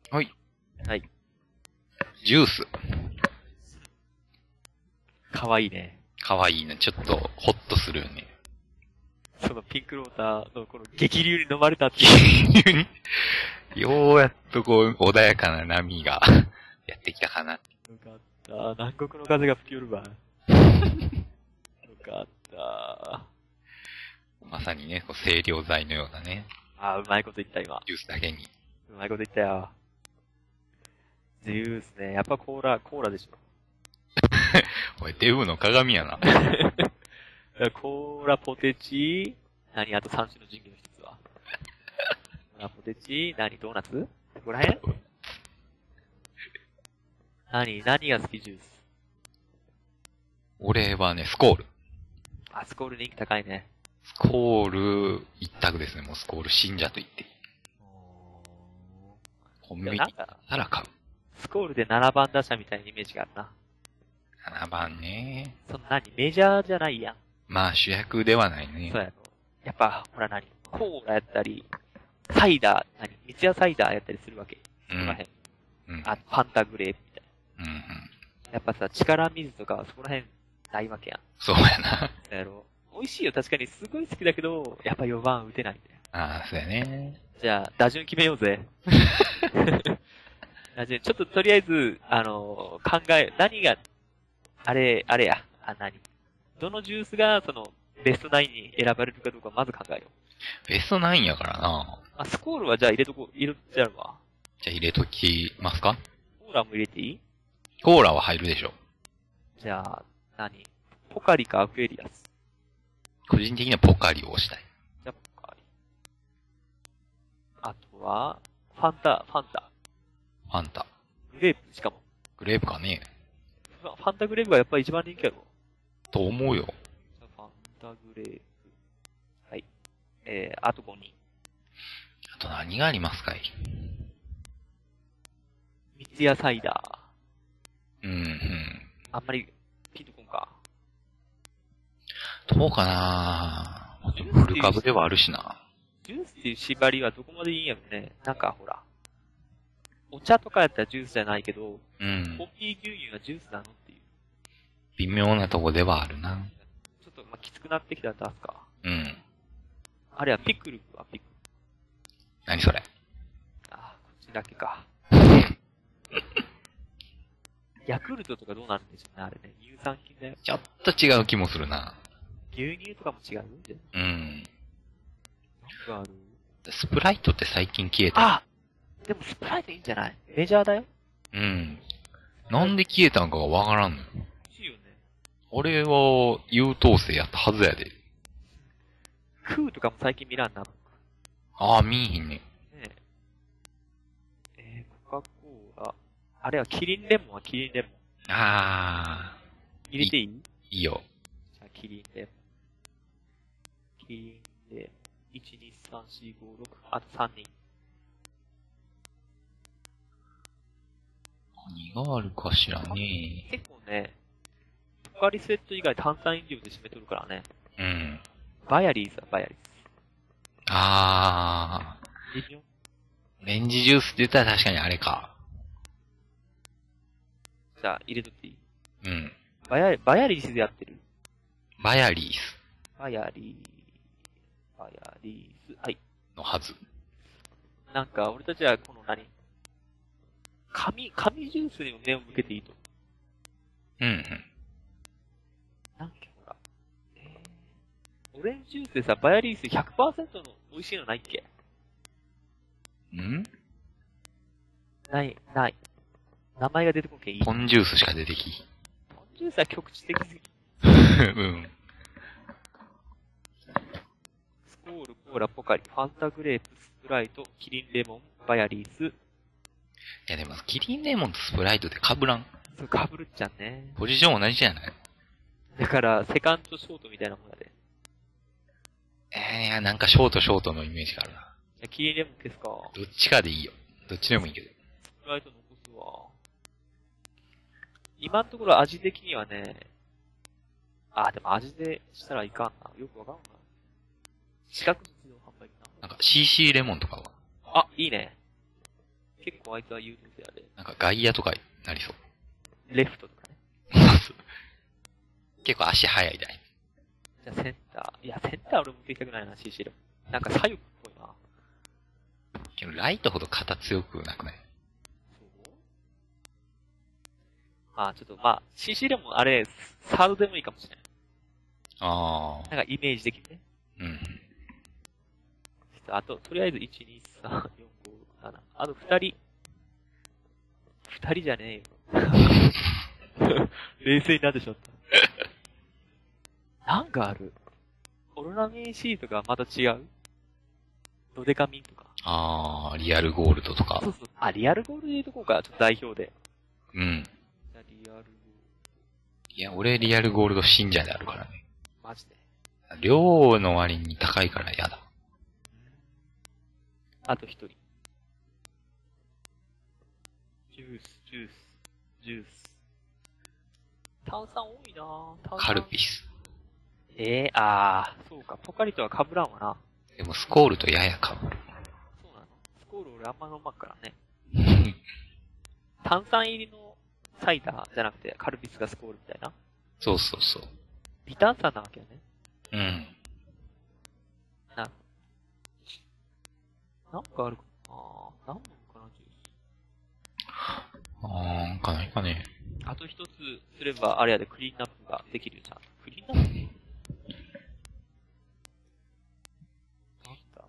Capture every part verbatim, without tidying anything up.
はい。 はい。 ジュース。 かわいいね。 かわいいね。ちょっと、ホッとするよね。 そのピンクローターのこの激流に飲まれたっていう。 ようやっとこう、穏やかな波がやってきたかな。 よかった。南国の風が吹き寄るわ。よかった。 まさにね、こう清涼剤のようなね。 あー、うまいこと言った今。 ジュースだけに。 うまいこと言ったよ。ジュースね。やっぱコーラ、コーラでしょ。 おい、デブの鏡やな。 コーラ、ポテチ、何あと三種の神器の一つは。コーラ、ポテチ、何ドーナツここら辺何何が好きジュース俺はね、スコール。 あ、スコール人気高いね。 スコール一択ですね。もうスコール信者と言っていい。コンビニなんか、 なら買う。 スコールでななばん打者みたいなイメージがあるな。 ななばんね。 そんなにメジャーじゃないやん。 まあ主役ではないね。 そうやろ。やっぱ、ほら何コーラやったり、サイダー、何三ツ矢サイダーやったりするわけ。そこら辺。 うん。 あ、ファンタグレープみたいうんうん。 な。やっぱさ、力水とかそこら辺ないわけやん。 そうやな。 そうやろ。美味しいよ、確かに。すごい好きだけど、やっぱよばん打てないんだよ。 ああ、そうやね。 じゃあ、打順決めようぜ。打順、ちょっととりあえず、あのー、考え、何が、あれ、あれや、あ、何どのジュースが、その、ベストナインに選ばれるかどうかまず考えよう。 ベストナインやからな。 あ、スコールはじゃあ入れとこ、入れちゃうわ。 じゃあ入れときますか？ コーラも入れていいコーラは入るでしょ。 じゃあ、何ポカリかアクエリアス。 個人的にはポカリを押したい。 じゃあ、ポカリ。あとは、ファンタ、ファンタ。 ファンタ。 グレープ、しかも。 グレープかね。 ファンタグレープがやっぱり一番人気やろ。 と思うよ。 じゃあファンタグレープ。はい。えー、あとごにん。 あと何がありますかい？ 三ツ矢サイダうん、うん。 ー。あんまり、ピンとこんか。 どうかなフル株ではあるしな。 ジュースっていう縛りはどこまでいいんやろね。なんかほら。お茶とかやったらジュースじゃないけど、 うんコ。ーヒー牛乳はジュースなのっていう。 微妙なとこではあるな。 ちょっと、まあ、きつくなってきたら出すか。 うん。 あれはピクルはピクル。 何それ？ あー、こっちだけか。ヤクルトとかどうなるんでしょうね、あれね。乳酸菌だよ。 ちょっと違う気もするな。 牛乳とかも違ううん。 なんかあるスプライトって最近消えた。 あでもスプライトいいんじゃないメジャーだよ。 うん。なんで消えたんかがわからんのよ。 美味しいよね。 俺は優等生やったはずやで。 クーとかも最近見らんな。 ああ、見えへんね。 ねえ。えー、コカ・コーラ。あれはキリンレモンはキリンレモン。 ああ。 入れていいいいよ。 じゃあ、キリンレモン。キリンレモン。いち、に、さん、よん、ご、ろく。あとさんにん。 何があるかしらね。 結構ね、ポカリスエット以外炭酸飲料で締めとるからね。 うん。 バヤリーズはバヤリーズ。 ああ。 微妙オレンジジュースって言ったら確かにあれか。 じゃあ、入れとっていいうん。 バヤ、バヤリーズでやってるバヤリースバヤリー、バヤリーズ。はい。 のはず。 なんか、俺たちはこの何紙、紙ジュースにも目を向けていいと。 うんうん。 なんかほら。えー、オレンジジュースでさ、バヤリース ひゃくパーセント の美味しいのないっけんない、ない。名前が出てこんけんいい。 ポンジュースしか出てき。 ポンジュースは局地的すぎ。 うん。 スコール、コーラ、ポカリ、ファンタグレープ、スプライト、キリンレモン、バヤリース。 いやでも、キリンレモンとスプライトって被らん。 それかぶるっちゃんね。 ポジション同じじゃない？ だから、セカンドショートみたいなもんやで。 えー、いや、なんかショートショートのイメージがあるな。 じゃキリンレモン消すか。 どっちかでいいよ。どっちでもいいけど。 スプライト残すわ。今のところ味的にはね、あ、でも味でしたらいかんな。よくわかんない。四角自動販売機な。 なんか シーシー レモンとかは。 あ、いいね。 結構あいつは有能性あれ。 なんか外野とかになりそう。 レフトとかね。 結構足速いだい。 じゃあセンター。いや、センター俺も受けたくないな、シーシー でも。なんか左翼っぽいな。 けどライトほど肩強くなくない？ そうまあちょっとまあ、シーシー でもあれ、サードでもいいかもしれない。 ああ。 なんかイメージ的にね。 うん。 あと、とりあえずいち、に、さん、よん、ご、ろく、なな。あとふたり。ふたりじゃねえよ。冷静になってしまった。なんかある。オロナミン C とかまた違うドデカミンとか。 ああ、リアルゴールドとか。 そうそう。あ、リアルゴールドで言うとこうか。ちょっと代表で。 うん。 じゃリアルゴールいや、俺リアルゴールド信者であるからね。 ド。マジで。 量の割に高いから嫌だ。 あと一人。ジュース、ジュース、ジュース。炭酸多いなぁ。炭酸カルピス。 ええー、あー、そうか。ポカリとは被らんわな。 でもスコールとややかぶる。 そうなの。スコール俺あんま飲まんからね。炭酸入りのサイダーじゃなくてカルピスがスコールみたいな。 そうそうそう。 微炭酸なわけよね。 うん。 な、なんかあるかなぁ。なんなのかな、ジュース。 あー、なんかないかね。 あと一つすれば、あれやでクリーンナップができるじゃん。クリーンナップなんだ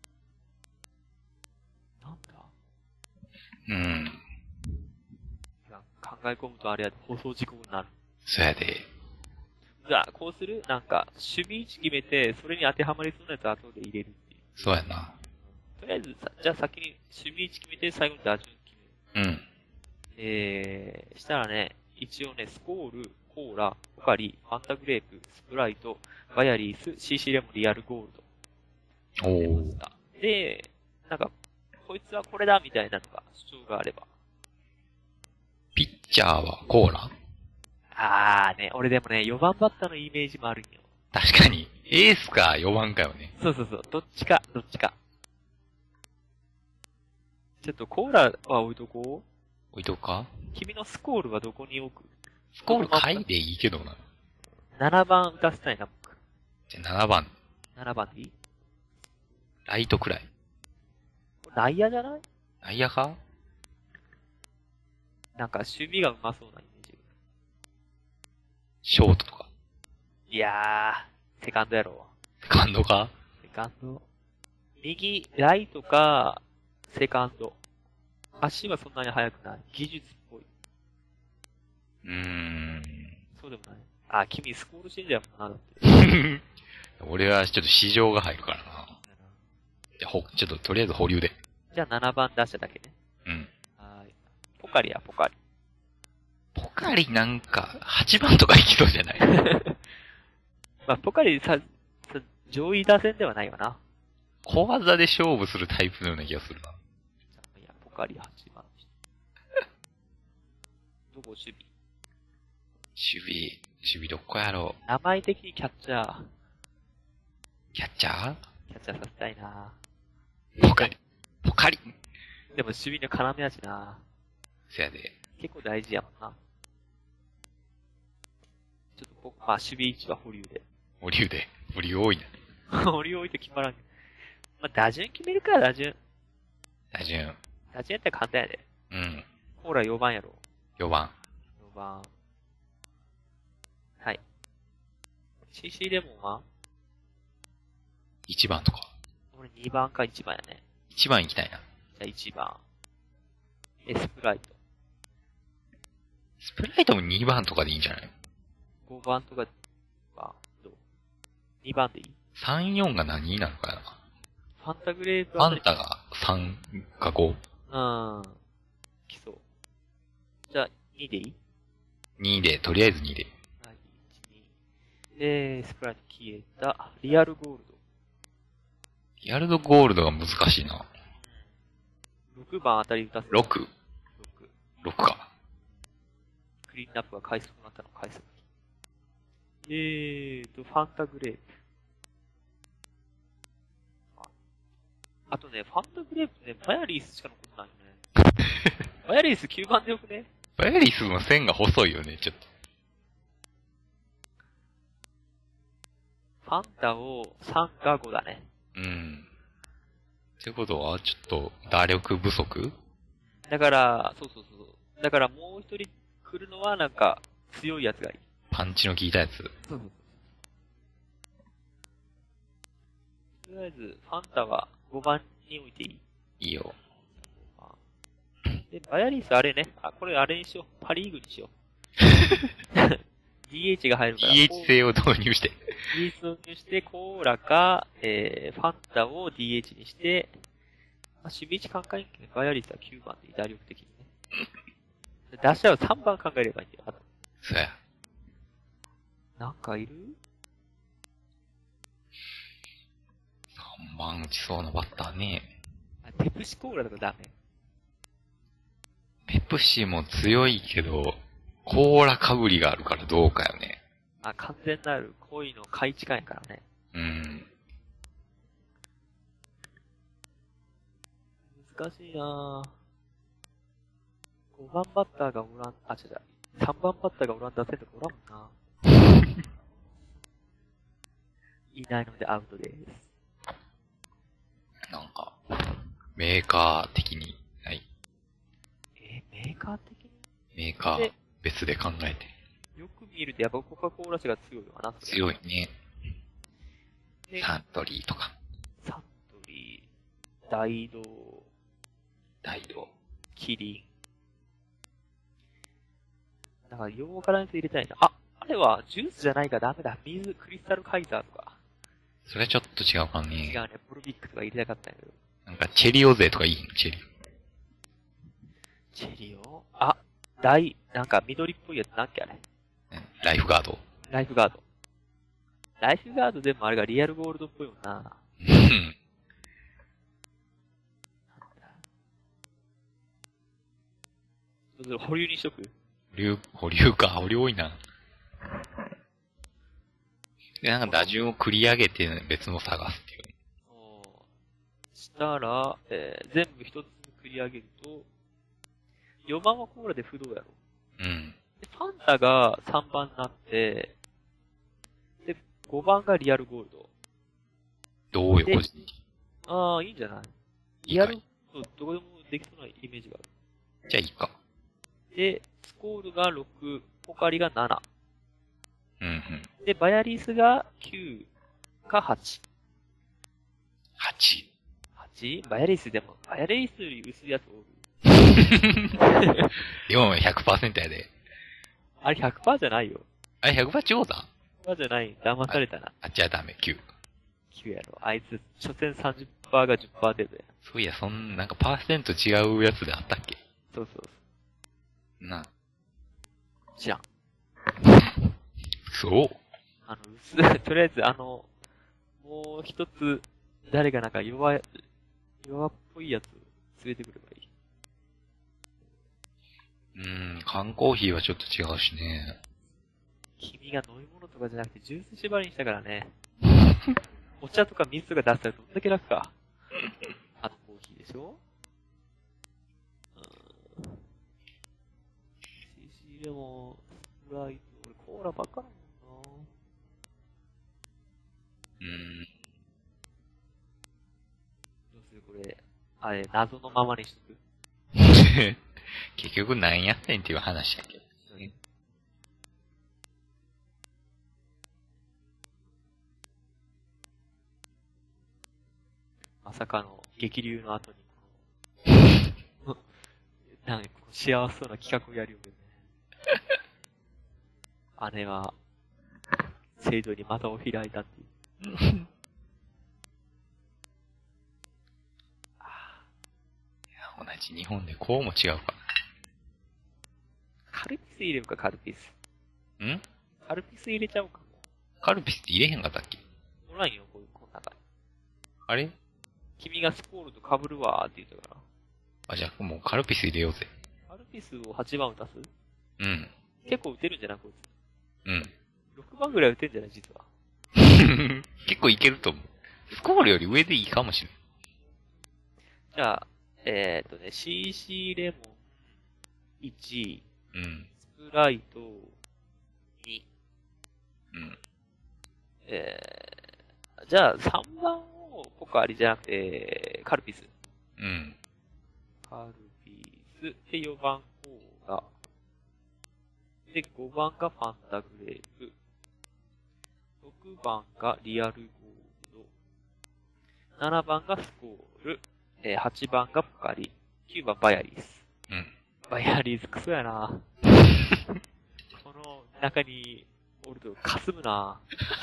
なんだうん。 なんか考え込むとあれやで放送事故になる。 そやで。 じゃあ、こうするなんか、守備位置決めて、それに当てはまりそうなやつ後で入れるっていう。 そうやな。 とりあえずさ、じゃあ先に守備位置決めて、最後に打順決める。 うん。 えー、したらね、一応ね、スコール、コーラ、ポカリ、ファンタグレープ、スプライト、バヤリース、シーシー レモン、リアルゴールド。 お出ましー。 た。で、なんか、こいつはこれだみたいなのが主張があれば。 ピッチャーはコーラ？ あーね、俺でもね、よばんバッターのイメージもあるんよ。 確かに。エースかよばんかよね。 そうそうそう、どっちか、どっちか。ちょっとコーラは置いとこう。 置いとくか？ 君のスコールはどこに置く？ スコール書いていいけどな。 ななばん打たせたいな、僕。 じゃあななばん。 ななばんでいい？ ライトくらい。 内野じゃない？ 内野か？ なんか守備がうまそうなイメージ。 ショートとか。 いやー、セカンドやろう。 セカンドか？ セカンド。右、ライトか、セカンド。足はそんなに速くない。技術っぽい。 うーん。 そうでもない。あ、君スコール信者やもんな、だって。 俺はちょっと市場が入るからな。じゃあ、ほ、ちょっととりあえず保留で。 じゃあななばん出しただけね。 うん。 はーい。ポカリや、ポカリ。 ポカリなんか、はちばんとかいきそうじゃない？ まあ、ポカリさ、さ上位打線ではないわな。 小技で勝負するタイプのような気がするな。 いや、ポカリはちばん。どこ守備？ 守備、守備どこやろう。 名前的にキャッチャー。 キャッチャー？ キャッチャーさせたいなポカリ。ポカリ。 でも守備の要やしなせやで。 結構大事やもんな。ちょっと僕、まあ守備位置は保留で。 保留で。保留多いな。 保留置いて決まらん。まあ打順決めるか、打順。 打順。 打順やったら簡単やで。 うん。 ほらよばんやろ。 よばん。 よばん。はい。シーシー レモンはいちばんとか。 俺にばんかいちばんやね。 いちばん行きたいな。 じゃあいちばん。エスプライト。 スプライトもにばんとかでいいんじゃない？ ごばんとかは、どう ?に 番でいい？ さん、よんが何なのかな？ ファンタグレープファンタがさんかご。 うん。来そう。じゃあ、にでいい？ にで、とりあえずにで。 はい、いち、に。で、スプライト消えた。リアルゴールド。 リアルドゴールドが難しいな。 ろくばんあたり打たせた。 ろく。 ろく。 ろくか。 クリーンナップが快速になったの快速。えーと、ファンタグレープ。ああとね、ファンタグレープね、バヤリースしか残ってないよね。 バヤリスきゅうばんでよくね？ バヤリスの線が細いよね、ちょっと。 ファンタをさんかごだね。 うん。ってことは、ちょっと、打力不足？ だから、そうそうそう。だからもう一人来るのはなんか、強いやつがいい。 パンチの効いたやつ。 そうそう。とりあえず、ファンタはごばんに置いていい？ いいよ。 で、バヤリスあれね。あ、これあれにしよう。パリーグにしよう。ディーエイチ が入るから。 ディーエイチ 制を導入して。 ディーエイチ 導入して、コーラか、えー、ファンタを ディーエイチ にして、まあ、守備位置考えんけど、バヤリスはきゅうばんで打力的にね。出し合うさんばん考えればいいんだよ。あとそうや。 なんかいる？ さんばん打ちそうなバッターね。 ペプシコーラとかダメ。 ペプシも強いけど、コーラかぶりがあるからどうかよね。 あ、完全なる恋の買い違いやからね。 うん。 難しいなぁ。ごばんバッターがおらん、あ、違う違う。さんばんバッターがおらん出せるとかおらんもんな。いないのでアウトです。 なんか、メーカー的にない。 え、メーカー的にメーカー別で考えて。 よく見るとやっぱコカ・コーラ社が強いわな。 強いね。サントリーとか。 サントリー、ダイドー、 ダイド。 キリン。だから、ようからんやつ入れたいな。あ、あれはジュースじゃないからダメだ。水、クリスタルカイザーとか。 それはちょっと違うかね。 違うね。プロビックとか入れたかったんやけど。 なんか、チェリオ勢とかいいのチェリオ。チェリオあ、ダイ、なんか緑っぽいやつなんっけあれ。 ライフガード。 ライフガード。ライフガードでもあれがリアルゴールドっぽいもんな。 うん。 どうする保留にしとく？ 保留、保留か。保留多いな。で、なんか打順を繰り上げて別の探すっていう。 したら、えー、全部一つ繰り上げると、よんばんはコーラで不動やろ。 うん。 で、ファンタがさんばんになって、で、ごばんがリアルゴールド。 どうよ、個人的に。 ああ、いいんじゃない？リアルゴールド、どこでもできそうなイメージがある。 じゃあいいか。 で、スコールがろく、ポカリがなな。 うんうん。 で、バヤリスがきゅうかはち。 はち。 はち? バヤリスでも、バヤリスより薄いやつおる。 でも ひゃくパーセント やで。 あれ ひゃくパーセント じゃないよ。 あれ ひゃくパーセント 超だひゃくパーセント じゃない。騙されたな。 あ、じゃあダメ、きゅう。 きゅうやろ。あいつ、初戦 さんじゅっパーセント が じゅっパーセント 程度や。 そういや、そん、なんかパーセント違うやつであったっけ？ そうそうそう。な。 知らん。 そう。 あの、薄、とりあえずあの、もう一つ、誰がなんか弱い、弱っぽいやつ連れてくればいい。 うーん、缶コーヒーはちょっと違うしね。 君が飲み物とかじゃなくてジュース縛りにしたからね。お茶とか水とか出したらどんだけ楽か。あとコーヒーでしょ？うーん。シーシー レモン、スプライト、俺コーラばっかだもんな。 うーん。 どうするこれ、あれ、謎のままにしとく？ 結局何やってんっていう話だけど。 まさかの激流の後にこの、なんかこの幸せそうな企画をやるよね。姉は、制度に股を開いたっていう。 同じ日本でこうも違うか。 カルピス入れるか、カルピス。 んカルピス入れちゃおうかも。 カルピスって入れへんかったっけ？ おらんよ、こういう、この中に。 あれ？ 君がスコールと被るわーって言ったから。 あ、じゃあもうカルピス入れようぜ。 カルピスをはちばん打たす？ うん。 結構打てるんじゃないこいつ。 うん。 ろくばんぐらい打てんじゃない実は。 結構いけると思う。スコールより上でいいかもしれん。 じゃあ、えーっとね、シーシー レモン、 いち、 うん。 スプライトに、 うん。 えー、じゃあさんばんをポカリじゃなくて、カルピス。 うん。 カルピスでよんばんコーラ。で、ごばんがファンタグレープ。ろくばんがリアルゴールド。ななばんがスコール。えー、はちばんがポカリ。きゅうばんバヤリース。 うん。 バヤリースクソやな。この中におるとかすむな。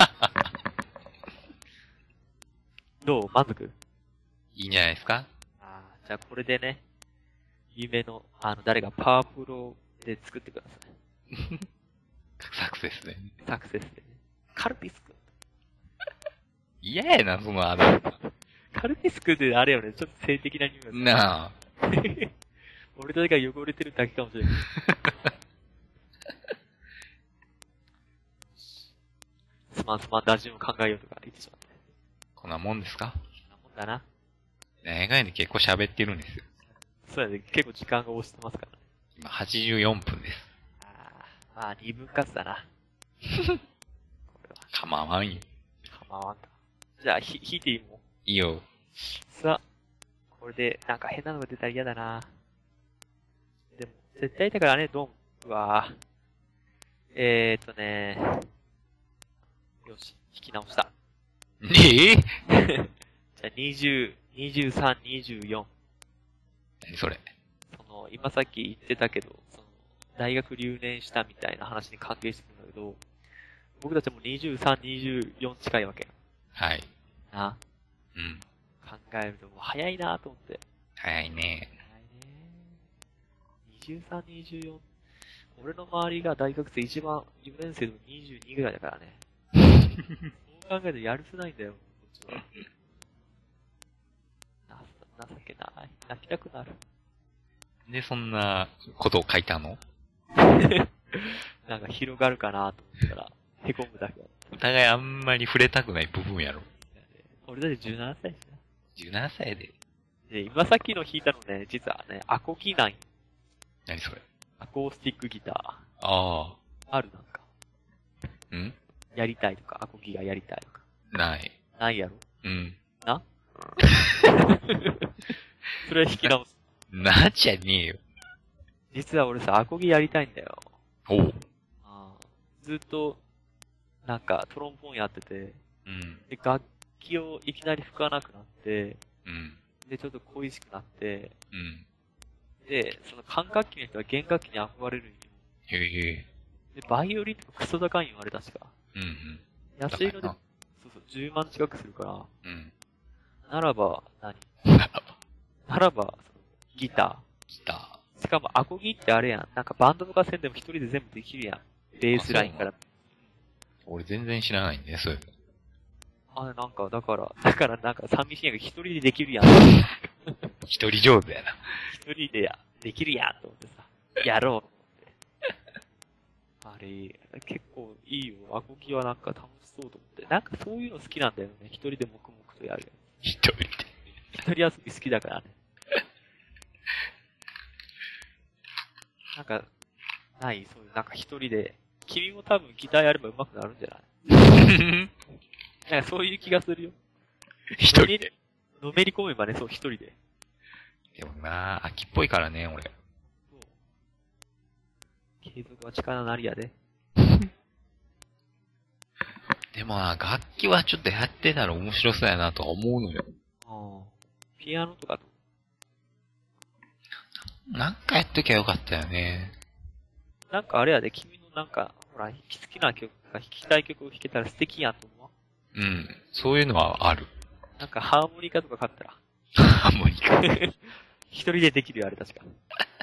どう満足？ いいんじゃないですか？ ああ、じゃあこれでね、夢の、あの、誰がパワープロで作ってください。 サクセスね。 サクセスでね。カルピスくん。 嫌やな、そのあだ名。 カルピスくんってあれよね、ちょっと性的な匂いがする。 なあ。 俺だけが汚れてるだけかもしれない。すまんすまん打順を考えようとか言ってしまって。 こんなもんですか？ そんなもんだな。 映画で結構喋ってるんですよ。 そうやね、結構時間が押してますからね。 今はちじゅうよんぷんです。 ああ、まあ二分割だな。これは。 構わんよ。 構わんか。じゃあ、ひ、引いていいもん。 いいよ。 さあ、これでなんか変なのが出たら嫌だな。でも、絶対だからね、ドンは、えーとね、よし、引き直した。 ええじゃあにじゅう、にじゅうさん、にじゅうよん。 何それ。 その、今さっき言ってたけど、その、大学留年したみたいな話に関係してくるんだけど、僕たちもにじゅうさん、にじゅうよん近いわけ。 はい。 な。 うん。 考えるともう早いなと思って。 早いね。 早いね。にじゅうさん、にじゅうよん。俺の周りが大学生一番よねん生でもにじゅうにぐらいだからね。そう考えるとやるせないんだよ、こっちは。な、情けない。泣きたくなる。 で、そんなことを書いたの？ なんか広がるかなと思ったら、へこむだけだ。 お互いあんまり触れたくない部分やろ。 俺だってじゅうななさいしな。 じゅうななさいで。 で、今さっきの弾いたのね、実はね、アコギなんよ。 何それ。 アコースティックギター。 ああ。 あるなんか。 んやりたいとか、アコギがやりたいとか。 ない。 ないやろうん。 なそれは弾き直す。 なっちゃねえよ。 実は俺さ、アコギやりたいんだよ。 おう。 あずっと、なんか、トロンボーンやってて、 うん。 で、楽器をいきなり吹かなくなって、 うん。 で、ちょっと恋しくなって、 うん。 で、その管楽器の人は弦楽器に憧れるんよ。 へえ。 で、バイオリンとかクソ高いんよ、あれ確か。 うんうん。 安いので、 高いそうそう、じゅうまん近くするから、 な。うん。 ならば何、 ならば。 ならば、そのギタギター。しかもアコギってあれやん。なんかバンドとかせんでも一人で全部できるやん。ベースラインから。 ー。俺全然知らないんで、そういうの。 あ、なんか、だから、だからなんか寂しいやんが一人でできるやん。 一人上手やな。 一人でや、できるやんと思ってさ、やろうと思って。あれ、結構いいよ。アコギはなんか楽しそうと思って。なんかそういうの好きなんだよね。一人で黙々とやるや一人で。 つ。一人遊び好きだからね。なんか、ないそういう、なんか一人で、君も多分ギターやれば上手くなるんじゃないなんかそういう気がするよ。 一人で。 のめり込めばね、そう一人で。 でもな、秋っぽいからね、俺。 そう。継続は力なりやで。 でもな、楽器はちょっとやってたら面白そうやなとは思うのよ。 ああ。ピアノとかと。 なんかやっときゃよかったよね。 なんかあれやで、君のなんか、ほら、好きな曲か弾きたい曲を弾けたら素敵やんと思うわ。 うん。そういうのはある。 なんかハーモニカとか買ったら。 ハーモニカ。 一人でできるよ、あれ確か。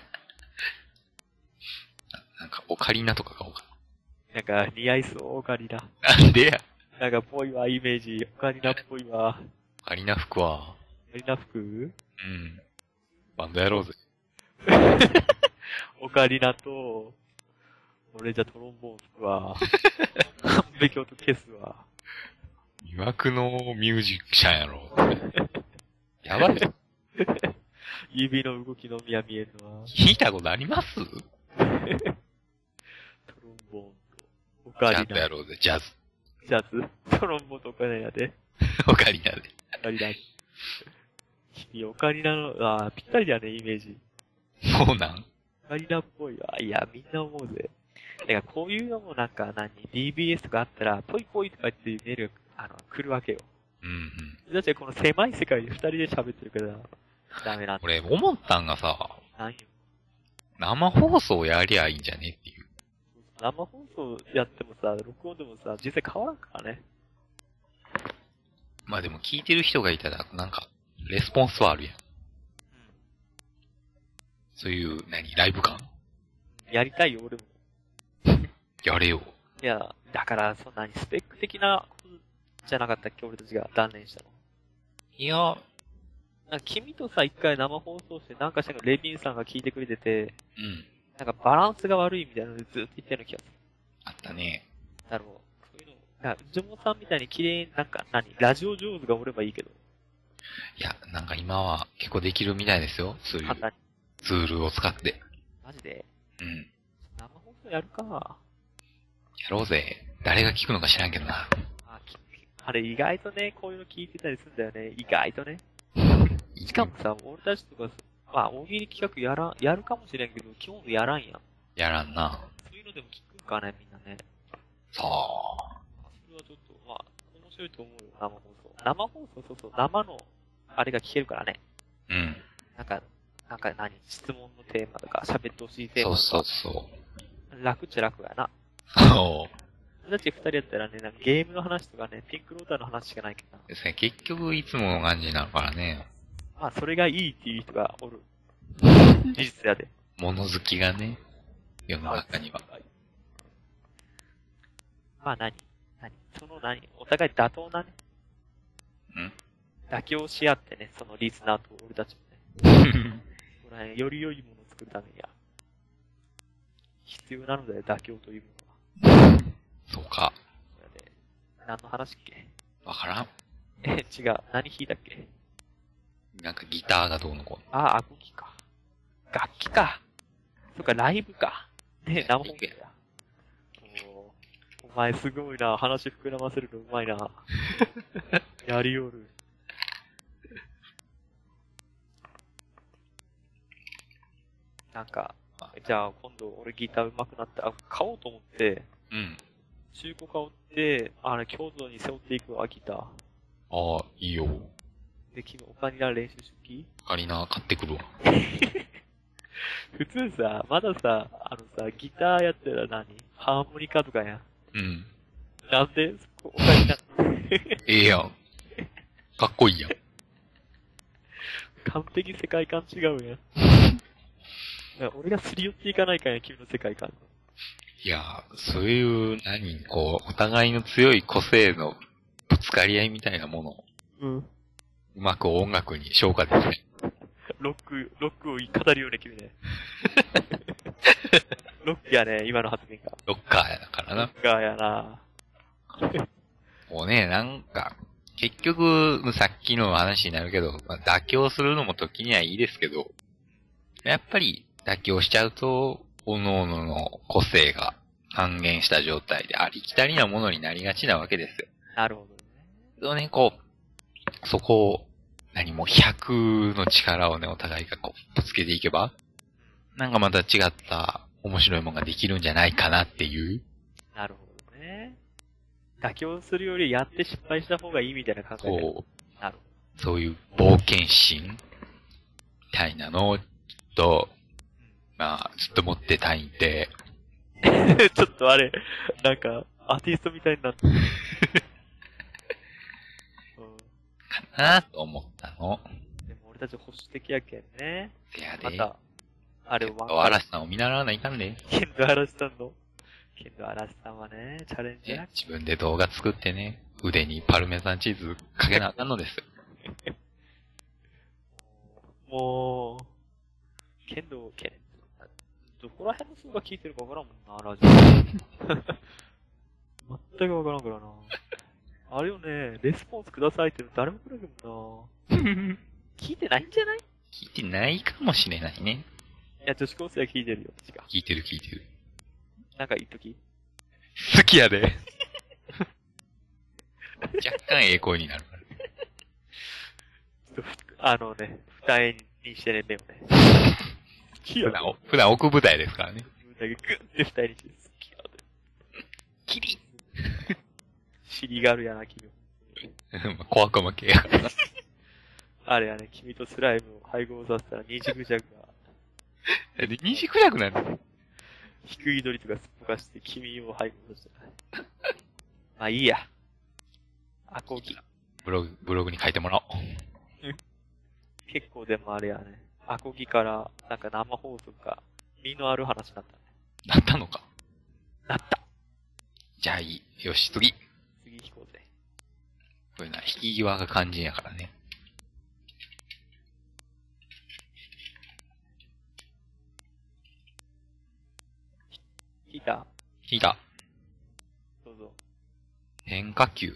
なんか、オカリナとか買おうかなんか似合いそう、オカリナ。 な。なんでや。 なんかぽいわ、イメージ。オカリナっぽいわ。 オカリナ服は。 オカリナ服うん。バンドやろうぜ。 オカリナと、俺じゃトロンボーン吹くわ。完璧音消すわ。 魅惑のミュージシャンやろ。やばい。 指の動きのみは見えるのは。 聞いたことあります？ トロンボーンと、オカジャリナ。 ズやろうぜ、ジャズ。 ジャズトロンボーンとオカリナやで。 オカリナで。 オカリナ。君、オカリナの、ああ、ぴったりだね、イメージ。 そうなん？ オカリナっぽいわ。いや、みんな思うぜ。だからこういうのもなんか何 ディービーエス とかあったら、ポイポイとかっていうメールが、あの、来るわけよ。 うんうん。 だってこの狭い世界で二人で喋ってるから、ダメなんだ。 俺、思ったんがさ、 何よ。 生放送やりゃいいんじゃねっていう。 生放送やってもさ、録音でもさ、実際変わらんからね。 まあでも聞いてる人がいたら、なんか、レスポンスはあるやん。 うん。 そういう、何、ライブ感？ やりたいよ、俺も。 やれよ。 いや、だから、そんなにスペック的なことじゃなかったっけ、俺たちが断念したの。 いや、 なんか君とさ、一回生放送して、なんかしたのレビンさんが聞いてくれてて、 うん。 なんかバランスが悪いみたいなのでずっと言ってるような気がする。 あったね。 なるほど。そういうの、だから、ジョモさんみたいに綺麗になんか、何ラジオ上手がおればいいけど。 いや、なんか今は結構できるみたいですよ。そういう簡単に。 ツールを使って。 マジでうん。 生放送やるか。 やろうぜ。誰が聞くのか知らんけどな。 あ、きあれ意外とね、こういうの聞いてたりするんだよね。意外とね。しかもさ、俺たちとか、まあ、大喜利企画やら、やるかもしれんけど、基本やらんやん。 やらんな。 そういうのでも聞くんかね、みんなね。 さあ。 それはちょっと、まあ、面白いと思うよ、生放送。生放送、そうそう、生の、あれが聞けるからね。 うん。 なんか、なんか何質問のテーマとか、喋ってほしいテーマそうとか。 そうそう。 楽っちゃ楽やな。 そう。 俺たち二人やったらね、なんかゲームの話とかね、ピンクローターの話しかないけどな。 ですね。結局いつもの感じになるからね。 まあ、それがいいっていう人がおる。事実やで。 物好きがね、世の中には。 まあ何何その何お互い妥当なね。 ん妥協し合ってね、そのリスナーと俺たちもね。これより良いものを作るためには、必要なのだよ、妥協というものは。 そうか。 それで何の話っけわからん。 え、違う。何弾いたっけなんかギターがどうのこうの。 ああ、アコギか。楽器か。そっか、ライブか。ね生本家や。おお前すごいな。話膨らませるのうまいな。やりおる。なんか、じゃあ今度俺ギター上手くなって、あ、買おうと思って、 うん。 中古買おうって、あれ、京都に背負っていくわ、ギター。 ああ、いいよ。 で、君お金なら練習しときカリナ買ってくるわ。 普通さ、まださ、あのさ、ギターやったら何ハーモニカとかやん。 うん。 なんでそこお金なええやん。かっこいいやん。 完璧世界観違うやん。だから俺がすり寄っていかないかんや、君の世界観。 いや、そういう、何、こう、お互いの強い個性のぶつかり合いみたいなものを、 うん。 うまく音楽に消化できない。 ロック、ロックを語るようね、君ね。ロックやね、今の発言が。 ロッカーやだからな。 ロッカーやな。 もうね、なんか、結局、さっきの話になるけど、まあ、妥協するのも時にはいいですけど、やっぱり妥協しちゃうと、各々の個性が半減した状態でありきたりなものになりがちなわけですよ。 なるほどね。 そうね、こう、そこを、何もひゃくの力をね、お互いがこう、ぶつけていけば、なんかまた違った面白いものができるんじゃないかなっていう。 なるほどね。妥協するよりやって失敗した方がいいみたいな考え方。 そう、 なるほそういう冒険心みたいなのを、ちょっと、まあ、ずっと持ってたいんで。 ど。ちょっとあれ、なんか、アーティストみたいになってる。 かなと思ったの。 でも俺たち保守的やけんね。 せやで。 また、あれを嵐さんを見習わないかんね。 ケンド嵐さんのケンド嵐さんはね、チャレンジャー。 自分で動画作ってね、腕にパルメザンチーズかけなあかんのです。 もう、ケンド、ケン、どこら辺の人が聞いてるかわからんもんな、ラジオ。全くわからんからな。あれよね、レスポンスくださいって誰もくれるもんな。聞いてないんじゃない聞いてないかもしれないね。 いや、女子高生は聞いてるよ、確か。 聞いてる聞いてる。 なんか言っとき。 好きやで。若干ええ声になるから。 ちょっとふ、あのね、二重にしてね、目をね。好きやで。 普段、普段奥舞台ですからね。 だけグッて二重にして、好きやで。 キリ尻軽やな、君。 ッ怖くもけやからな。 あれやね、君とスライムを配合させたら二軸弱が、 で、二軸弱なんだ。 低い鳥とかすっぽかして君を配合させたら。まあいいや。アコギ。 ブログ、ブログに書いてもらおう。 結構でもあれやね。アコギから、なんか生放送か、身のある話になったね。 なったのか。 なった。 じゃあいい。よし、次。 次弾こうぜ。 これな、引き際が肝心やからね。 弾いた？ 引いた。 どうぞ。 変化球。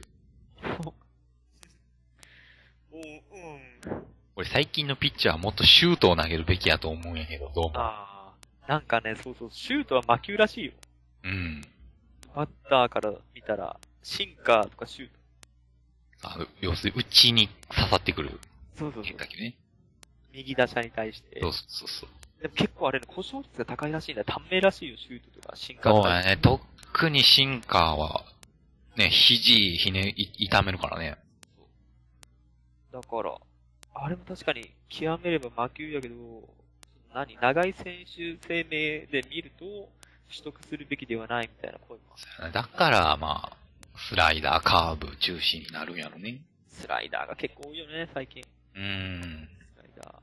うん、うん。 これ最近のピッチャーはもっとシュートを投げるべきやと思うんやけど、どうも。 ああ。なんかね、そうそう、シュートは魔球らしいよ。 うん。 バッターから見たら、シンカーとかシュート。 あの、要するに、内に刺さってくるそうそうそう。 変化球ね。 右打者に対して。 そうそうそう。 でも結構あれね、故障率が高いらしいんだよ。短命らしいよ、シュートとか、シンカーとか。 そうやね。特にシンカーは、ね、肘、ひね、い痛めるからね。 だから、あれも確かに極めれば魔球やけど、何長い選手生命で見ると、取得するべきではないみたいな声も。 だから、まあ、スライダー、カーブ中心になるんやろね。 スライダーが結構多いよね、最近。 うーん。 スライダー。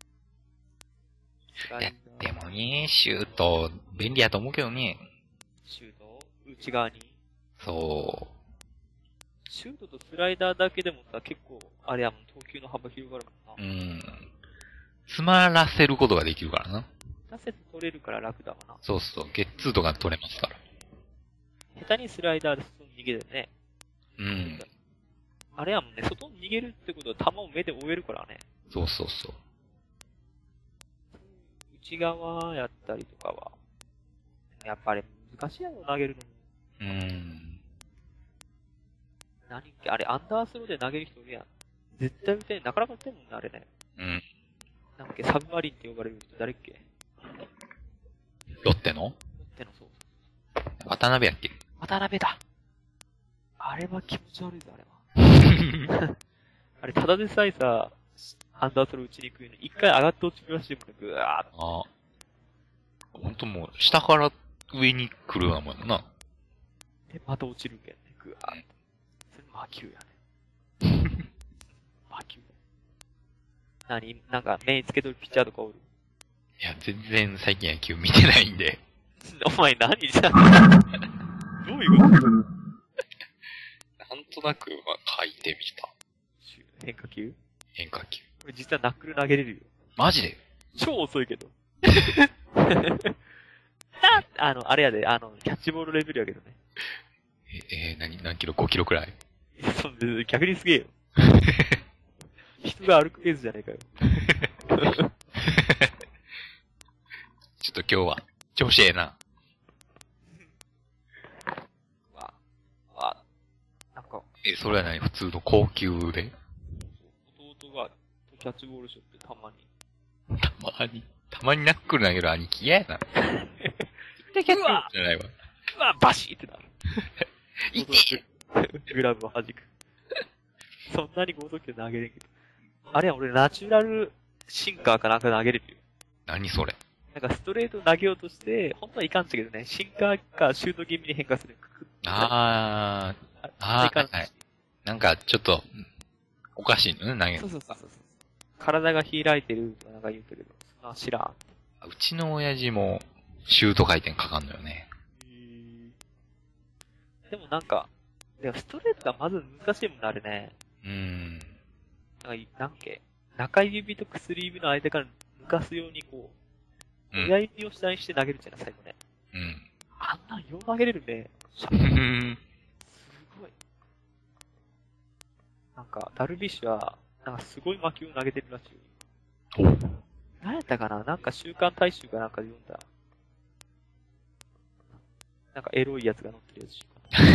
スラいやイダ、ー。 でもね、シュート、便利やと思うけどね。 シュート内側に。 そシュートとスライダーだけでもさ、結構、あれやもん、投球の幅広がるもんう。 な。 うん。詰まらせることができるからな。 打節取れるから楽だわな。 そうそう。ゲッツーとか取れますから。 下手にスライダーで外に逃げるね。 うん。 あれやもんね、外に逃げるってことは球を目で追えるからね。 そうそうそう。 内側やったりとかは、やっぱり難しいやろ、投げるのも。 うーん。 何っけあれ、アンダースローで投げる人いるやん。絶対打てん、なかなか打てんもんね、あれね。 うん。 なんだっけ、サブマリンって呼ばれる人誰っけロッテのロッテのそう。 渡辺やっけ渡辺だあれは気持ち悪いぞ、あれは。あれ、ただでさえさ、アンダースロー打ちにくいのに、一回上がって落ちるらしいもんね、ぐわーっと。 ああ。ほんともう、下から上に来るようなもんやな。 で、また落ちるけんね、ぐわーっと。それ魔球やね。魔球。何なんか、目につけとるピッチャーとかおるいや、全然最近野球見てないんで。 お前何じゃんどういうことなんとなく、まあ、書いてみた。 変化球変化球。 これ実はナックル投げれるよ。 マジで超遅いけど。な、あの、あれやで、あの、キャッチボールレベルやけどね。 え、えー、何、何キロ ?ご キロくらいそんで逆にすげえよ。人が歩くペースじゃねえかよ。 ちょっと今日は、調子ええな。 わ、わ、なんか、 え、それは何普通の高級で弟がキャッチボールしよってたまに。 たまに、たまにナックル投げる兄貴嫌やな。絶対キャッチボールじゃないわ。 うわ、バシーってなる。 いてグラブを弾く。そんなに剛速球投げれんけど。あれは俺ナチュラルシンカーかなんか投げれるよ。 何それなんかストレート投げようとして、本当はいかんっちゃけどね、シンカーかシュート気味に変化する。 あー、あー、はいはい。なんかちょっと、おかしいのね、投げる。 そうそうそうそう。体が開いてるとかなんか言うけど、そんな知らん。 うちの親父も、シュート回転かかんのよね。 でもなんか、でもストレートがまず難しいもんね、あれね。 うーん。 なんか、なんけ、中指と薬指の間から抜かすようにこう、 うん親指を下にして投げるじゃない、最後ね。 うん。 あんなんよう投げれるね。すふふんごい。なんか、ダルビッシュは、なんかすごい魔球を投げてるらしいよ。 おう。 何やったかななんか週刊大衆かなんかで読んだ。なんかエロいやつが載ってるやつしか。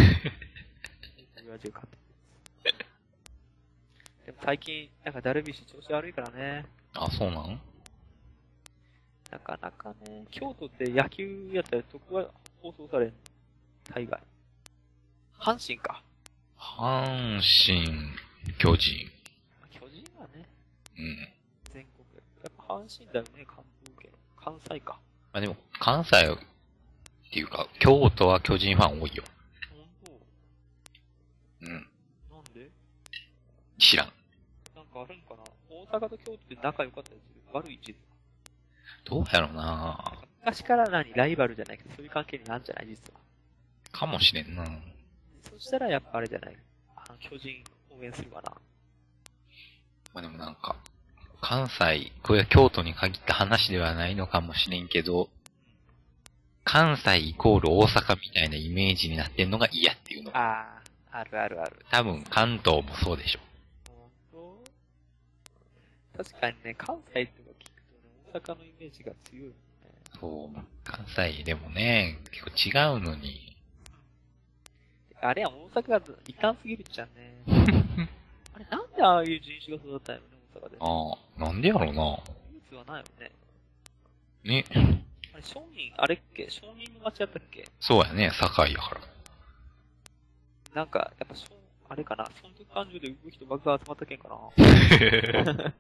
親父が買ってる。でも最近、なんかダルビッシュ調子悪いからね。 あ、そうなの？ なかなかね、京都って野球やったらどこが放送されんの？大概。阪神か。 阪神、巨人。 巨人はね、 うん。 全国。やっぱ阪神だよね、関東圏。関西か。 まあでも、関西っていうか、京都は巨人ファン多いよ。 本当？ うん。 なんで？ 知らん。 なんかあるんかな？大阪と京都って仲良かったりする？悪い地図。 どうやろうな。 昔から何ライバルじゃないけど、そういう関係になるんじゃない実は。 かもしれんな。 そしたらやっぱあれじゃないあの、巨人応援するわな。 まあでもなんか、関西、これは京都に限った話ではないのかもしれんけど、関西イコール大阪みたいなイメージになってんのが嫌っていうの。 ああ、あるあるある。 多分関東もそうでしょ。 本当？確かにね、関西とか聞くとね、大阪のイメージが強いよね。 そう。関西でもね、結構違うのに。 あれや、大阪がいかんすぎるじゃんね。あれ、なんでああいう人種が育ったんやろね、大阪で。 ああ、なんでやろうな。 ニュースはないよね。 ね。 あれ、商人、あれっけ商人の町やったっけ？ そうやね、堺やから。 なんか、やっぱ、しょあれかな、損得感情で動く人爆が集まったけんかな。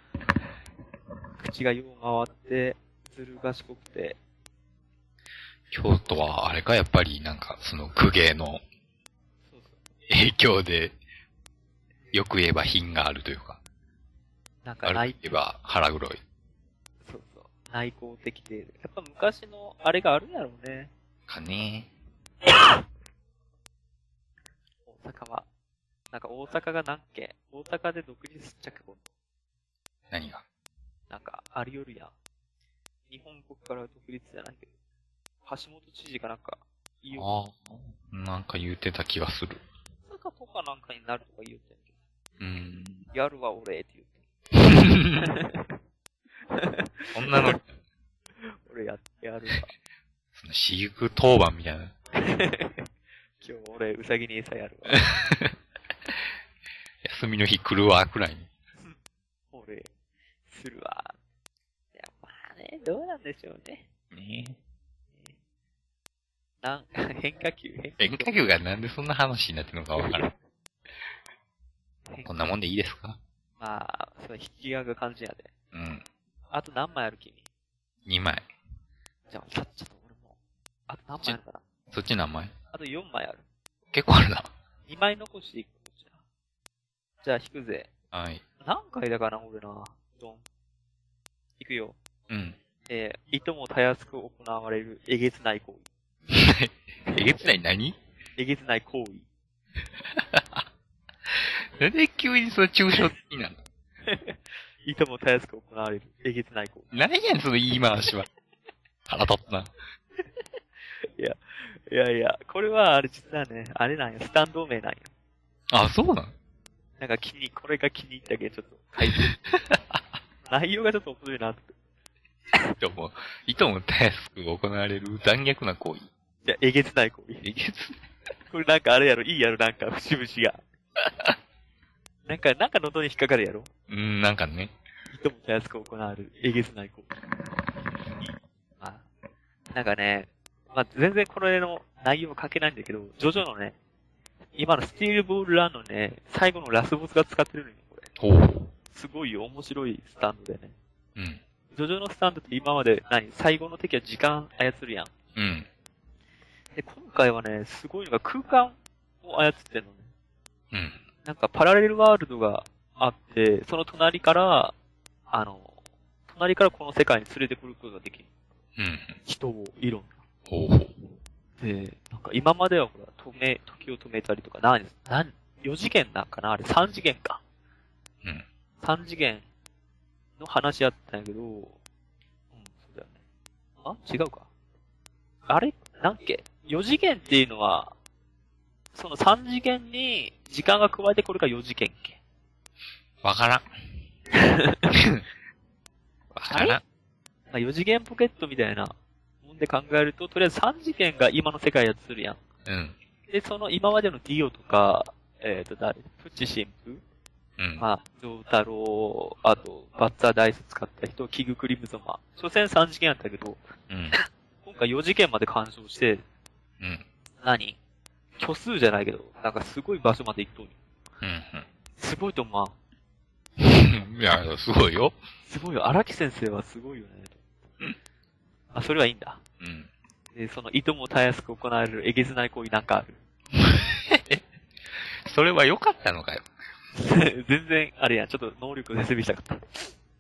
口がよう回って、ずる賢くて。 京都は、あれか、やっぱり、なんか、その、公家のそうそう。 影響で、よく言えば品があるというか、 なんか悪内く言えば腹黒い。 そうそう。内向的で。やっぱ昔のあれがあるんやろうね。 かね。 大阪は。なんか大阪がなんけ大阪で独立着後。 何が？ なんかありよるやん。日本国から独立じゃないけど。橋本知事がなんか言いよああ、なんか言うてた気がする。 大阪とかなんかになるとか言うてんけうーん。 ど。やるわ俺って言って。 そんなの、 俺や、やるわ。 その私服当番みたいな。 今日俺うさぎに餌やるわ。 休みの日来るわ、くらいに。 俺、するわ。いや、まあね、どうなんでしょうね。 ねなん、変化球、変化球。 変化球がなんでそんな話になってるのかわからん。こんなもんでいいですか？ まあ、それ引き上げ感じやで。 うん。 あと何枚ある君？ にまい。 じゃあ、さっちょっと俺も。あと何枚あるかな？ そっち何枚？ あとよんまいある。 結構あるな。 にまい残していく。じゃあ、じゃあ引くぜ。 はい。 何回だかな、俺な。ドン。いくよ。 うん。 えー、いともたやすく行われるえげつない行為。 えげつない何？ えげつない行為。 なんで急にその抽象的なの？ いともたやすく行われるえげつない行為。 何やねん、その言い回しは。腹立ったな。 いや、いやいや、これはあれ実はね、あれなんや、スタンド名なんや。 あ、そうなん？ なんか気に、これが気に入ったけど、ちょっと書いて。内容がちょっと面白いなって。 いとも、いともたやすく行われる残虐な行為。 じゃあ、えげつない行為。 えげつこれなんかあれやろ、いいやろ、なんか、節々が。なんか、なんか喉に引っかかるやろ。 うーん、なんかね。 いともたやすく行われるえげつない行為。まあ、なんかね、まあ、全然これの内容は書けないんだけど、ジョジョのね、今のスティールボールランのね、最後のラスボスが使ってるのよ、これ。 ほう。 すごいよ、面白いスタンドでね。 うん。 ジョジョのスタンドって今まで何最後の敵は時間操るやん。 うん。 で、今回はね、すごいのが空間を操ってんのね。 うん。 なんかパラレルワールドがあって、その隣から、あの、隣からこの世界に連れてくることができる。 うん。 人をいろんな。 ほうほう。 で、なんか今まではほら、止め、時を止めたりとか、何、何、よ次元なんかなあれさん次元か。 うん。 さん次元の話やったんやけど、うん、そうだよね。あ違うか。あれなんけ ?よ 次元っていうのは、そのさん次元に時間が加えてこれがよ次元っけ。 わからん。 わからん。 まあ、よ次元ポケットみたいなもんで考えると、とりあえずさん次元が今の世界やとするやん。 うん。 で、その今までのディオとか、えっ、ー、と、誰プチ神父うん。 まあ、ジョータロー、あと、バッツァーダイス使った人、キグクリムゾマ。所詮さん次元やったけど、 うん。 今回よ次元まで干渉して、 うん。 何虚数じゃないけど、なんかすごい場所まで行っとる。 うん。 すごいと思う。 うん。いや、すごいよ。 すごいよ。荒木先生はすごいよね。あ、それはいいんだ。 うん。 で、その、いともたやすく行われるえげつない行為なんかある。 それは良かったのかよ。 全然、あれやん、ちょっと能力で背びしたかった。 う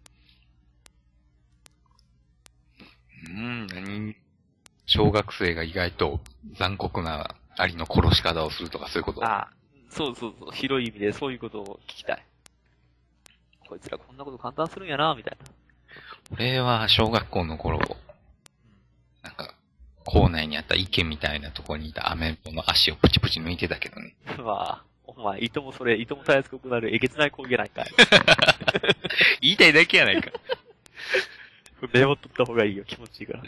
ーん、何小学生が意外と残酷なアリの殺し方をするとかそういうこと。 ああ、そうそうそう、広い意味でそういうことを聞きたい。こいつらこんなこと簡単するんやな、みたいな。 俺は小学校の頃、なんか、校内にあった池みたいなところにいたアメンボの足をプチプチ抜いてたけどね。 まあ、お前、いともそれ、いともたやすく行われるえげつない行為やないかい。 言いたいだけやないか。 メモ取った方がいいよ、気持ちいいから。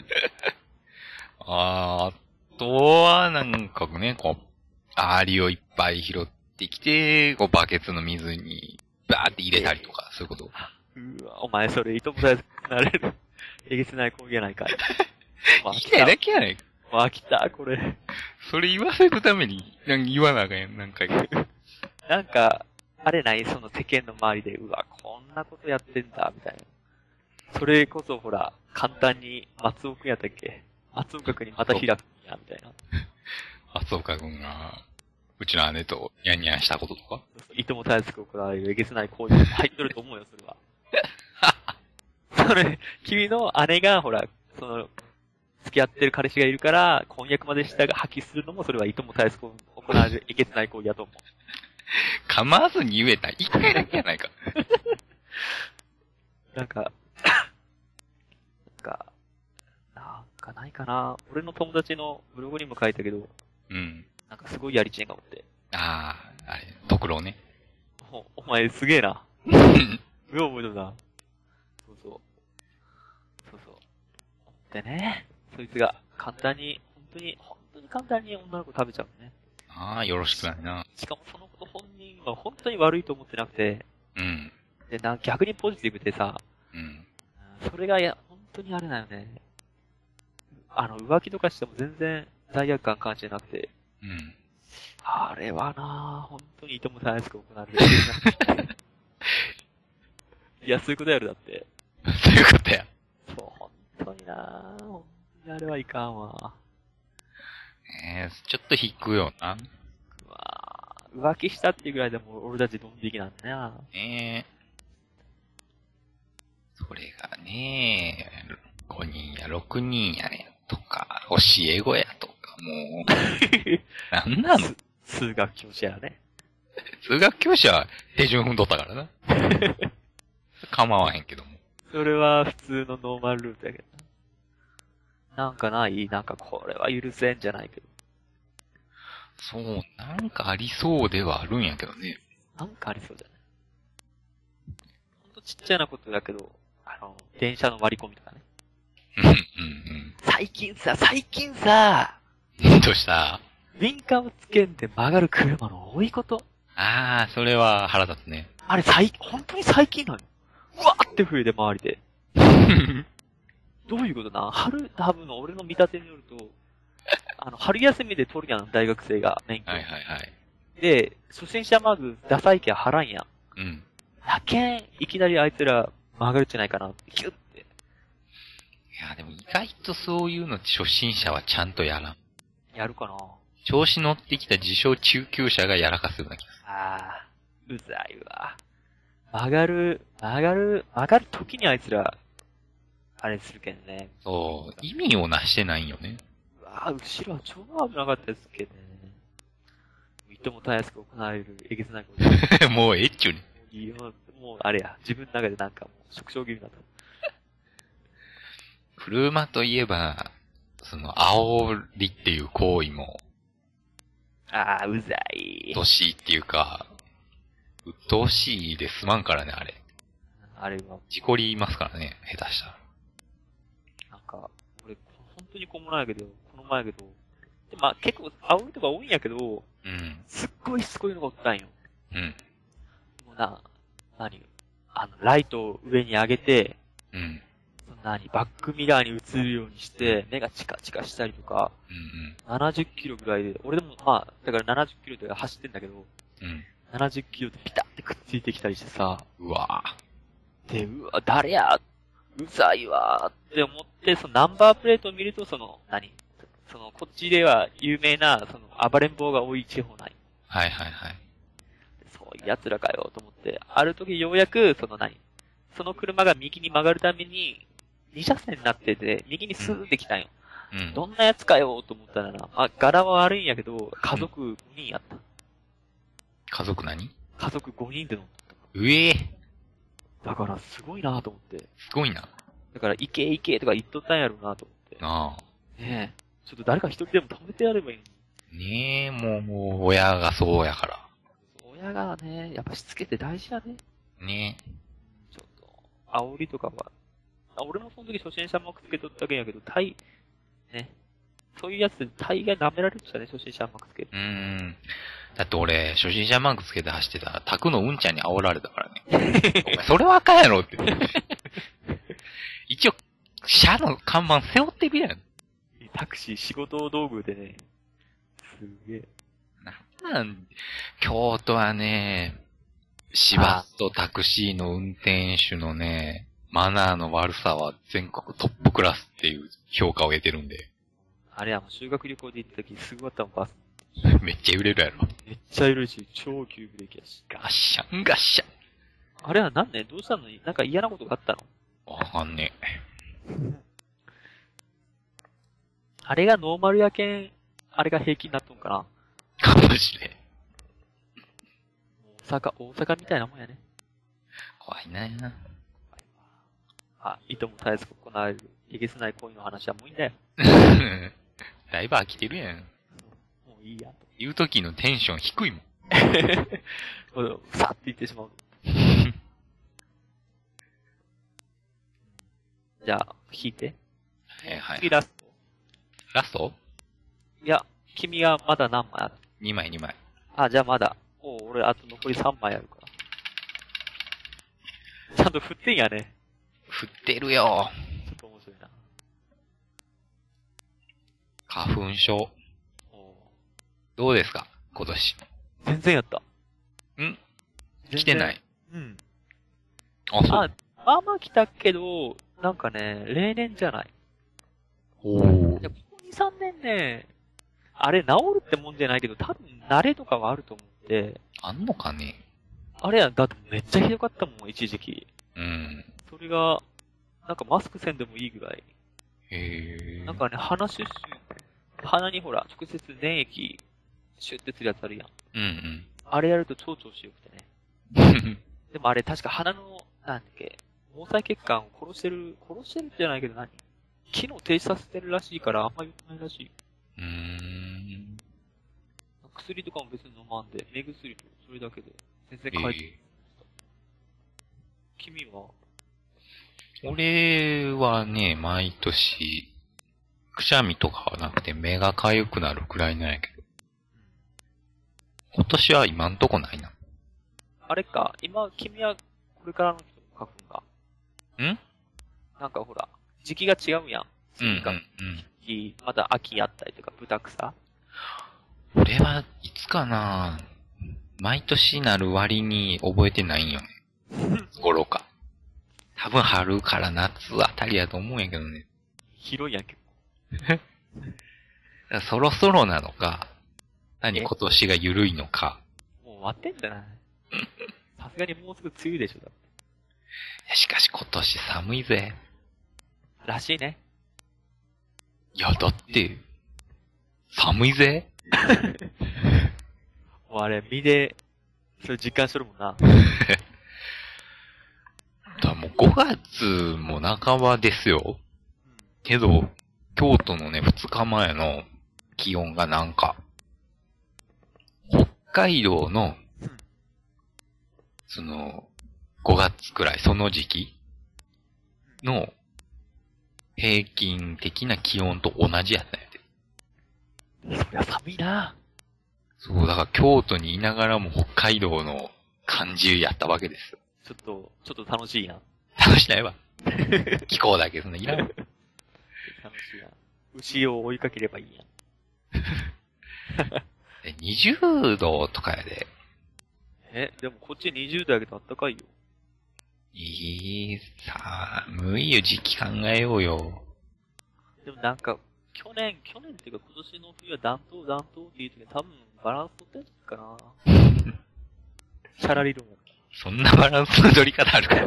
あー、あとは、なんかね、こう、アリをいっぱい拾ってきて、こう、バケツの水に、バーって入れたりとか、そういうこと。 うわ、お前それ、いともたやすくなれる。えげつない行為やないかい。 言いたいだけやないか。 わ、来た、これ。 それ言わせるために、なんか言わなあかんやん、何回か。 なんか、あれないその世間の周りで、うわ、こんなことやってんだ、みたいな。それこそほら、簡単に松尾くんやったっけ松岡くんにまた開くんや、みたいな。 松岡くんが、うちの姉とニャンニャンしたこととかいともたやすく行われるえげつない行為に入っとると思うよ、それは。それ、君の姉が、ほら、その、付き合ってる彼氏がいるから、婚約までしたが破棄するのも、それはいともたやすく行われるえげつない行為やと思う。 構わずに言えた。一回だけやないか。 なんか、なんか、なんかないかな。俺の友達のブログにも書いたけど、 うん。 なんかすごいやりちんがおって。 ああ、あれ、ドクロね。 お、お前すげえな。よう覚えとるな。そうそう。そうそう。でね、そいつが簡単に、本当に、本当に簡単に女の子食べちゃうね。 ああ、よろしくないな。 しかもその子本人は本当に悪いと思ってなくて、 うん。 で、な、逆にポジティブでさ、 うん。 それがいや、本当にあれだよね。あの、浮気とかしても全然罪悪感感じなくて、 うん。 あれはなぁ、本当にいともたやすく行われる。いや、そういうことやるだって。 そういうことや。 そう、本当になぁ、本当にあれはいかんわ。 えー、ちょっと引くよな。 うわぁ、浮気したっていうぐらいでも俺たちドン引きなんだな。 ええー。それがね、ごにんやろくにんやねとか、教え子やとか、もう、なんなの数学教師やね。 数学教師は手順踏んどったからな。構わへんけども。 それは普通のノーマルルートやけどな。なんかないなんかこれは許せんじゃないけど。 そう、なんかありそうではあるんやけどね。 なんかありそうじゃないほんとちっちゃなことだけど、あの、電車の割り込みとかね。 うん、うん、 最近さ、最近さ、 うん。どうしたウィンカーをつけんで曲がる車の多いこと。 あー、それは腹立つね。 あれ最、本当に最近なのうわーって増えて周りで。どういうことな春、多分俺の見立てによると、あの、春休みで取るやん、大学生が免許。 はいはいはい。 で、初心者まずダサいけは払んやん。 うん。 やけん、いきなりあいつら曲がるんじゃないかなって、キュッて。 いや、でも意外とそういうの初心者はちゃんとやらん。 やるかな調子乗ってきた自称中級者がやらかすような気がすあー、うざいわ。曲がる、曲がる、曲がる時にあいつら、あれするけんね。 る。そう、意味をなしてないんよね。 うわー、後ろは超危なかったですけどね。いともたやすく行われるえげつないこと。 もうええっちゅうね。 いいよ、もうあれや、自分の中でなんかもう、縮小気味になった。 車といえば、その、煽りっていう行為も、 あー、うざい。 うっとうしいっていうか、うっとうしいですまんからね、あれ。 あれは。 事故りますからね、下手したら。 なんか、俺、本当にこうもないけど、この前やけど、でまあ結構、煽りとか多いんやけど、 うん。 すっごいしつこいのがおったんよ。 うん。 もうな、何あの、ライトを上に上げて、 うん。 その何バックミラーに映るようにして、目がチカチカしたりとか、 うん。 ななじゅっキロぐらいで、俺でもまあ、だからななじゅっキロで走ってんだけど、 うん。 ななじゅっキロでピタってくっついてきたりしてさ、 うわぁ。 で、うわ、誰やうざいわーって思って、そのナンバープレートを見ると、その、何その、こっちでは有名な、その、暴れん坊が多い地方ない。 はいはいはい。 そういう奴らかよと思って、ある時ようやく、その何その車が右に曲がるために、に車線になってて、右にスーって来たんよ。 うん。 どんな奴かよと思ったらな、まあ、柄は悪いんやけど、家族ごにんやった。 家族何家族ごにんで乗った。 うえー。 だから、すごいなと思って。 すごいな。 だから、行け行けとか言っとったんやろうなと思って。 なあ。 ねえ。ちょっと誰か一人でも止めてやればいいのに。 ねえ、もう、もう、親がそうやから。 親がね、やっぱしつけて大事だね。 ねちょっと、煽りとかは。あ俺もその時初心者マークつけとったわけやけど、大、ね。そういうやつで大概舐められるじゃね、初心者マークつける。 え。うーん。だって俺、初心者マークつけて走ってたら、タクのうんちゃんに煽られたからね。お前、それはあかんやろって。一応、車の看板背負ってみやん。 タクシー仕事道具でね、すげえ。 なんなん京都はね、市バスとタクシーの運転手のね、マナーの悪さは全国トップクラスっていう評価を得てるんで。 あれやも修学旅行で行った時すごかったもん、バス。 めっちゃ揺れるやろ。 めっちゃいるし、超急ブレーキやし。 ガッシャンガッシャン。 あれはなんねどうしたのになんか嫌なことがあったのわかんねあれがノーマルやけん、あれが平均になっとんかなえ。かもしれん。 大阪、大阪みたいなもんやね。 怖いなあ、いともたやすく行われる、えげつない恋の話はもういいんだよ。 だいぶ飽きてるやん。 もういいやと。 言う時のテンション低いもん。 もうさって言ってしまう。じゃあ、引いて。 はいはい。 次ラスト。 ラスト ? いや、君はまだ何枚ある ?に 枚に枚。 あ、じゃあまだ。おう、俺あと残りさんまいあるから。ちゃんと振ってんやね。 振ってるよ。 ちょっと面白いな。 花粉症。 おうどうですか今年。 全然やった。 ん来てない。 うん。 あ、そう。 あ、まあまあ来たけど、なんかね、例年じゃない。 おーいやここに、さんねんね、あれ治るってもんじゃないけど、多分慣れとかはあると思って、 あんのかねあれや、だってめっちゃひどかったもん、一時期。 うん。 それが、なんかマスクせんでもいいぐらい。 へー。 なんかね、鼻シュッシュ、鼻にほら、直接粘液、シュッてするやつあるやん。 うんあれやると超調子よくてね。 うん。 でもあれ確か鼻の、なんだっけ、毛細血管を殺してる、殺してるじゃないけど何機能停止させてるらしいからあんま良くないらしい。 うーん。 薬とかも別に飲まんで、目薬とそれだけで全然え変えて、 ー、 君は俺はね、毎年、くしゃみとかはなくて目が痒くなるくらいなんやけど。今年は今んとこないな。 あれか、今、君はこれからの人花粉が。 んなんかほら、時期が違うやん。 うんうん次がうん。 また秋やったりとか、豚草。 俺はいつかな毎年なる割に覚えてないんよね。頃か。多分春から夏あたりやと思うんやけどね。 広いやん、結構。 だからそろそろなのか、何え今年が緩いのか。 もう終わってんじゃないさすがにもうすぐ梅雨でしょ、だって。 いやしかし今年寒いぜ。 らしいね。 いや、だって、寒いぜ。 もうあれ、身で、それ実感しとるもんな。 だもうごがつも半ばですよ。けど、京都のね、ふつかまえの気温がなんか、北海道の、その、 ごがつくらい、その時期の平均的な気温と同じやったんやで。 そりゃ寒いな。 そう、だから京都にいながらも北海道の感じやったわけです。 ちょっと、ちょっと楽しいな。 楽しないわ。気候だけそんないらん。 楽しいな。牛を追いかければいいやん。 え、にじゅうどとかやで。 え、でもこっちにじゅうどやけどあったかいよ。 いい、寒いよ、時期考えようよ。 でもなんか、去年、去年っていうか今年の冬は暖冬、暖冬っていう時に多分バランス取ったやつかな。シャラリルも。 そんなバランスの取り方あるか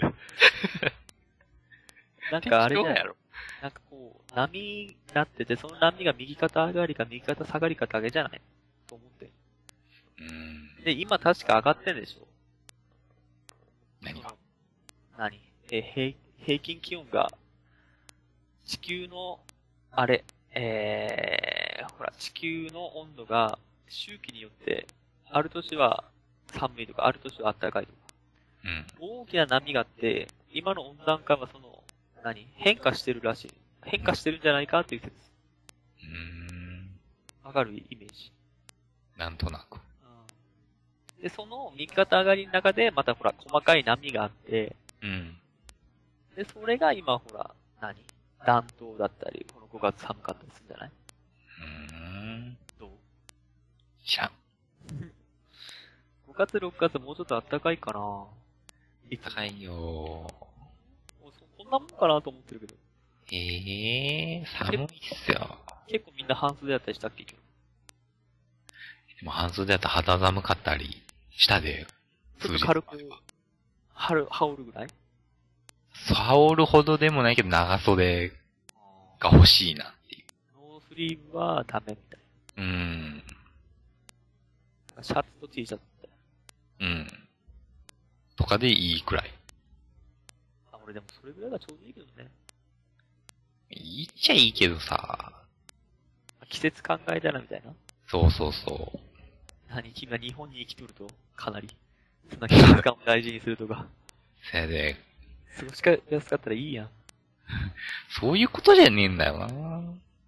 なんかあれじゃやろ。 なんかこう、波になってて、その波が右肩上がりか右肩下がりかだけじゃないと思って。 うーん。 で、今確か上がってんでしょ何が何え、平、平均気温が、地球の、あれ、えー、ほら、地球の温度が、周期によって、ある年は寒いとか、ある年は暖かいとか。 うん。 大きな波があって、今の温暖化はその、何変化してるらしい。変化してるんじゃないかっていう説。 うーん。 わかるイメージ。 なんとなく。 で、その右肩上がりの中で、またほら、細かい波があって、 うん。 で、それが今ほら、何暖冬だったり、このごがつ寒かったりするんじゃないうーん。 どう知らん。 ごがつ、ろくがつもうちょっと暖かいかな。いつ高いよもそこんなもんかなと思ってるけど。 ー。ええー、寒いっすよ。 結構みんな半袖だったりしたっけでも半袖だと肌寒かったりしたで。 ちょっと軽く、はる、羽織るぐらい羽織るほどでもないけど長袖が欲しいなっていう。 ノースリーブはダメみたい。 うーん。 シャツと T シャツって。 うん。とかでいいくらい。 あ、俺でもそれぐらいがちょうどいいけどね。 いいっちゃいいけどさ。 季節考えたらみたいな。 そうそうそう。 何君は日本に生きとるとかなり。そんな季節感を大事にするとか。 それで、 過ごしかやすかったらいいやん。 そういうことじゃねえんだよな。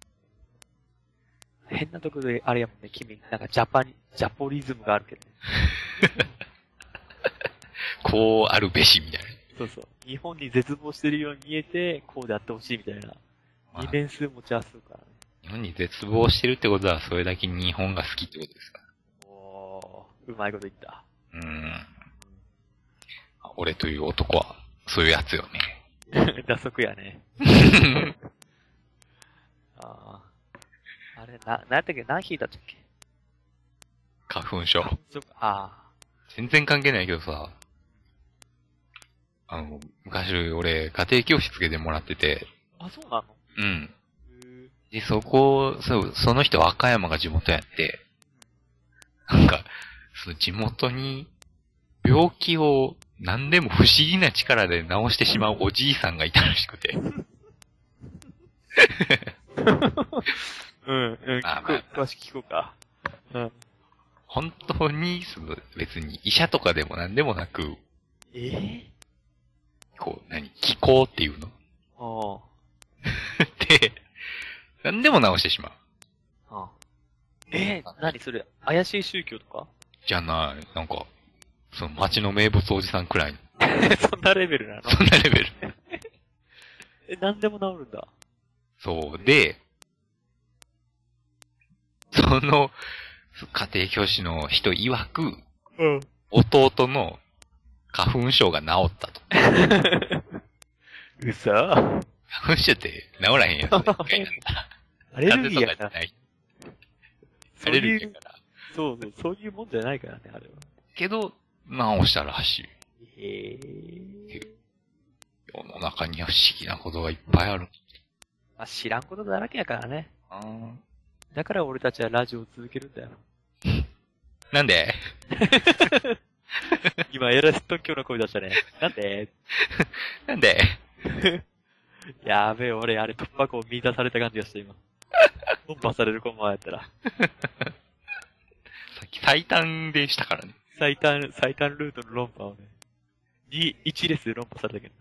変なところで、あれやもんね、君、なんかジャパニ、ジャポリズムがあるけどね。 こうあるべしみたいな。 そうそう。日本に絶望してるように見えて、こうであってほしいみたいな。 まあ二面数持ち合わせるからね。 日本に絶望してるってことは、それだけ日本が好きってことですか。 おー、うまいこと言った。 うーん。俺という男は、そういうやつよね。 打足やね。ああ。あれ、な、なんやったっけ何引いたっけ花粉症。 そっか、あ全然関係ないけどさ、あの、昔俺、家庭教師つけてもらってて、 あ。あ、そうなのうん。 へーで、そこ、そう、その人和歌山が地元やって、なんか、その地元に、病気を何でも不思議な力で治してしまうおじいさんがいたらしくて。 うん、うん、 まあまあ聞こう、詳しく聞こうか。うん。 本当に、その、別に医者とかでも何でもなく、 ええこう、何、気候っていうのあで、何でも治してしまう。 あ。ああ。えー、何それ怪しい宗教とかじゃない、なんか、その町の名物おじさんくらいの。 そんなレベルなのそんなレベル。 え、何でも治るんだ。 そう。で、その、家庭教師の人曰く、 うん。 弟の花粉症が治ったと。 嘘花粉症って治らへんやつね。 アレルギーやから。 風邪とかじゃない。アそういうレルギーや、から。 そうそう、そういうもんじゃないからね、あれは。 けど、治したらしい。 へえ。 世の中には不思議なことがいっぱいある。 まあ、知らんことだらけやからね。 あーだから俺たちはラジオを続けるんだよ。 なんで今、エラスト今日の声出したね。なんでなんでやべえ、俺、あれ突破口見出された感じがして、今。突破されるコンマやったら。 さっき最短でしたからね。 最短、最短ルートの論破をね。 に、いちレスで論破されたけど。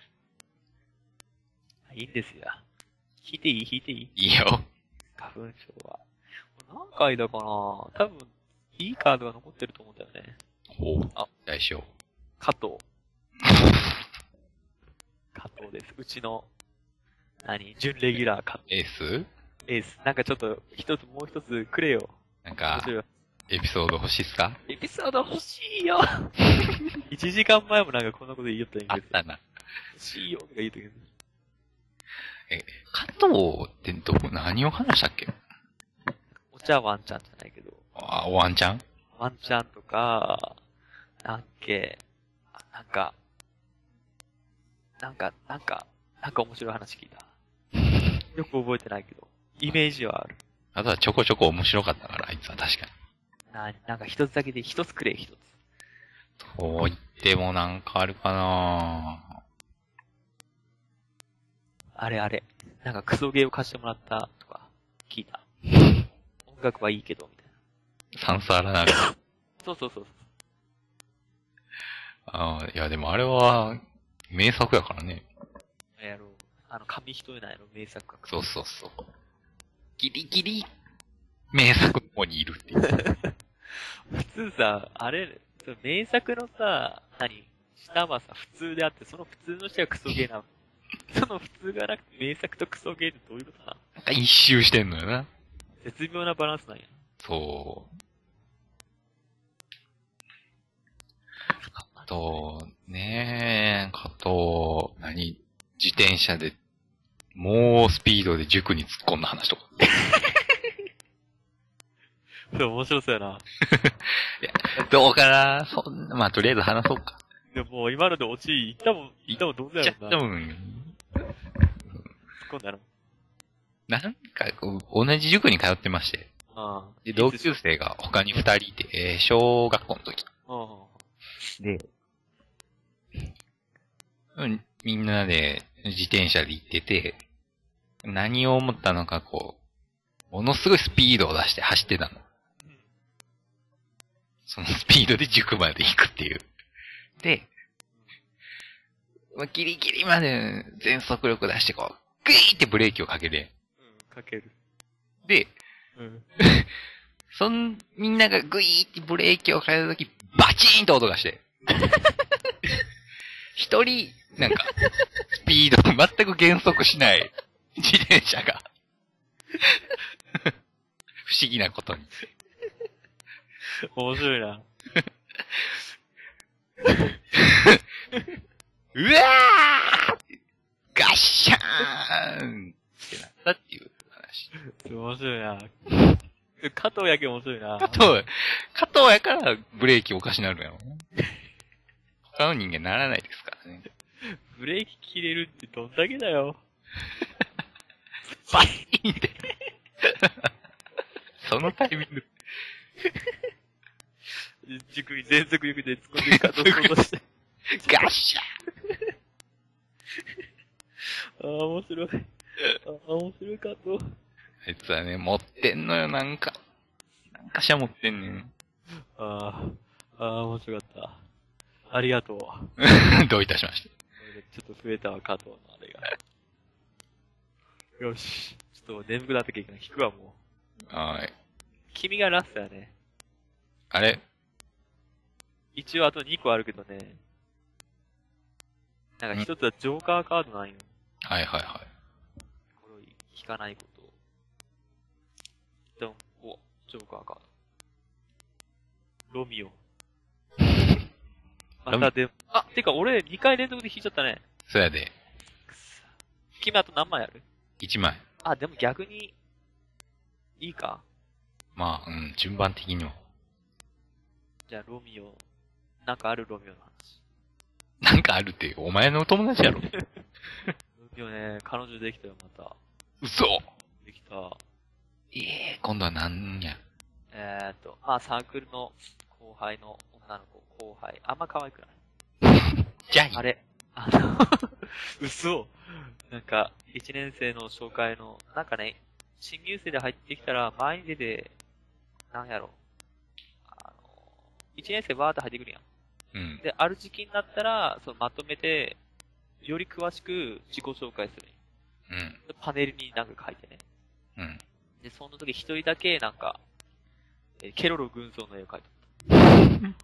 いいんですよ。引いていい引いていいいいよ。 花粉症は。何回だかな多分、いいカードが残ってると思うんだよね。 ほう。あ、大将。 加藤。加藤です。うちの、何準レギュラー加藤。 エースエース。なんかちょっと、一つ、もう一つくれよ。 なんか、エピソード欲しいっすか？ エピソード欲しいよいちじかんまえもなんかこんなこと言いよったんやけど。 あったな。 欲しいよとか言うとけど。 え、加藤ってどこ、何を話したっけ？ お茶ワンちゃんじゃないけど。 あ、ワンちゃん？ ワンちゃんとか、なんっけ、なんか、なんか、なんか、なんか面白い話聞いた。よく覚えてないけど、イメージはある。 あとはちょこちょこ面白かったから、あいつは確かに。 な、なんか一つだけで一つくれ、一つ。 と言ってもなんかあるかな。 あれあれ。なんかクソゲーを貸してもらったとか、聞いた。音楽はいいけど、みたいな。 サンサーラナが。 そうそうそうそう。 ああ、いやでもあれは、名作やからね。 やろう。あの、紙一重なんやろ、名作が。 そうそうそう。ギリギリ、名作の方にいるっていう。 普通さ、あれ、名作のさ、何下はさ、普通であって、その普通の人はクソゲーなの。その普通がなくて名作とクソゲーってどういうことなの？ なんか一周してんのよな。 絶妙なバランスなんや。 そう。あと、ねえ、あと、何自転車で、猛スピードで塾に突っ込んだ話とか。 そう、面白そうやな。 いや、どうかなそんな、まあ、とりあえず話そうか。 でももう今ので落ち、言ったもん、言ったもんどうだよな。 多分、 突っ込んだの。 なんかこう、同じ塾に通ってまして。 ああ。 で、同級生が他に二人いて、えー小学校の時。 あで、うん、みんなで自転車で行ってて、何を思ったのかこう、ものすごいスピードを出して走ってたの。そのスピードで塾まで行くっていう。で、まあギリギリまで全速力出してこう、グイーってブレーキをかけて。 うん、かける。 で、 うん。 そん、みんながグイーってブレーキをかけたとき、バチーンと音がして。一人、なんか、スピード全く減速しない自転車が。不思議なことに。 面白いな。 うわーガッシャーンってなったっていう話。 面白いな。加藤やけ面白いな。 加藤、加藤やからブレーキおかしなるやろ。他の人間ならないですからね。 ブレーキ切れるってどんだけだよ。 バチーンって。そのタイミング。 塾に全速力で突っ込んでいくかと想像して。 ガッシャああ、面白い。ああ、面白い加藤。 あいつはね、持ってんのよ、なんか。なんかしら持ってんねん。 ああ、ああ、面白かった。ありがとう。 どういたしまして。 ちょっと増えたわ、加藤のあれが。よし。ちょっと眠くなってきたから引くわ、もう。 はーい。 君がラストやね。 あれ一応あとにこあるけどね。なんか一つはジョーカーカードなんよ。 はいはいはい。 これを引かないこと。ドン、お、ジョーカーカード。ロミオ。またで、あ、てか俺にかい連続で引いちゃったね。 そうやで。 くそ。君あと何枚ある？ 一枚。 あ、でも逆に、いいか。 まあ、うん、順番的には。 じゃあロミオ、なんかあるロミオの話。 なんかあるって、お前の友達やろ。 ロミオね、彼女できたよ、また。 嘘できた。 ええー、今度はなんや。 えーっと、まあサークルの後輩の女の子、後輩。あんま可愛くない。 じゃあいい。 あれあの、嘘なんか、一年生の紹介の、なんかね、新入生で入ってきたら、前に出て、なんやろ。あの、一年生バーって入ってくるやん。 うん。 で、ある時期になったら、そのまとめて、より詳しく自己紹介する。 うん。 パネルになんか書いてね。 うん。 で、その時一人だけなんか、えーケロロ軍曹の絵を描いてあった。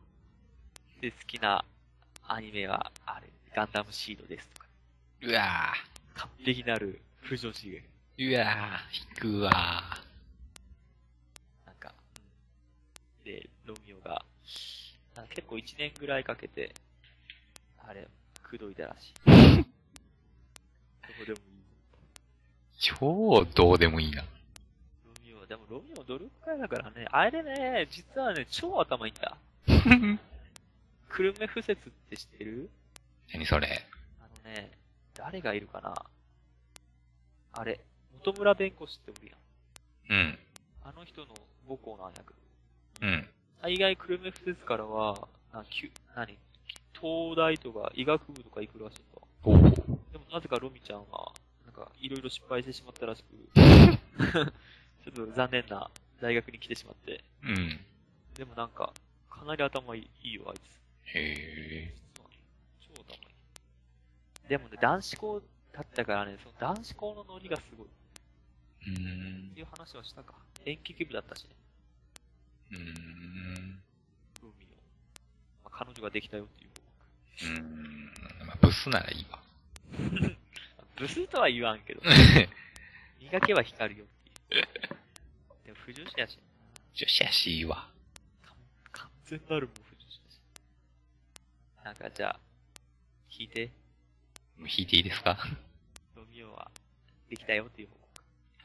で、好きなアニメは、あれ、ガンダムシードですとか。 うわ完璧なる不女子が。 ー。うわー。引くわなんか、で、ロミオが、なんか結構一年ぐらいかけて、あれ、口説いたらしい。どうでもいい。 超どうでもいいな。 ロミオ、でもロミオ努力家だからね、あれね、実はね、超頭いいんだ。クルメフ説って知ってる？ 何それ。 あのね、誰がいるかなあれ、元村弁護士っておるやん。 うん。 あの人の母校なんやけど。 うん。 大概クルメフ説からは、なきゅ何東大とか医学部とか行くらしいんだ。 おお。 でもなぜかロミちゃんは、なんか、いろいろ失敗してしまったらしく、ちょっと残念な大学に来てしまって。 うん。 でもなんか、かなり頭いいいいよ、あいつ。 へ実はね、超頭いい。でもね、男子校だったからね、その男子校のノリがすごい。 ー。うーんっていう話はしたか。演劇部だったしね、 うーん。 ロミオ。まあ、彼女ができたよっていううーん。まあ、ブスならいいわ。 報告。ブスとは言わんけど、磨けば光るよっていう。でも、不女子やしね。 女子やしいいわ。 完全なるもう不女子だし。なんかじゃあ、聞いて、 弾いていいですか？ ロミオはできたよっていう報告。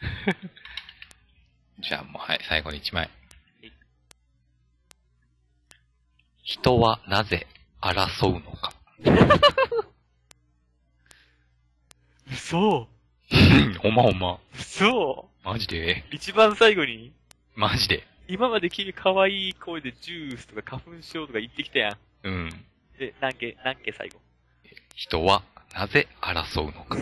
じゃあもうはい、最後に一枚はい。 人はなぜ争うのか。 嘘ほんまほんま。 嘘マジで一番最後にマジで。 今まで君可愛い声でジュースとか花粉症とか言ってきたやん。 うん。 で、何件、何件最後。 人はなぜ争うのか。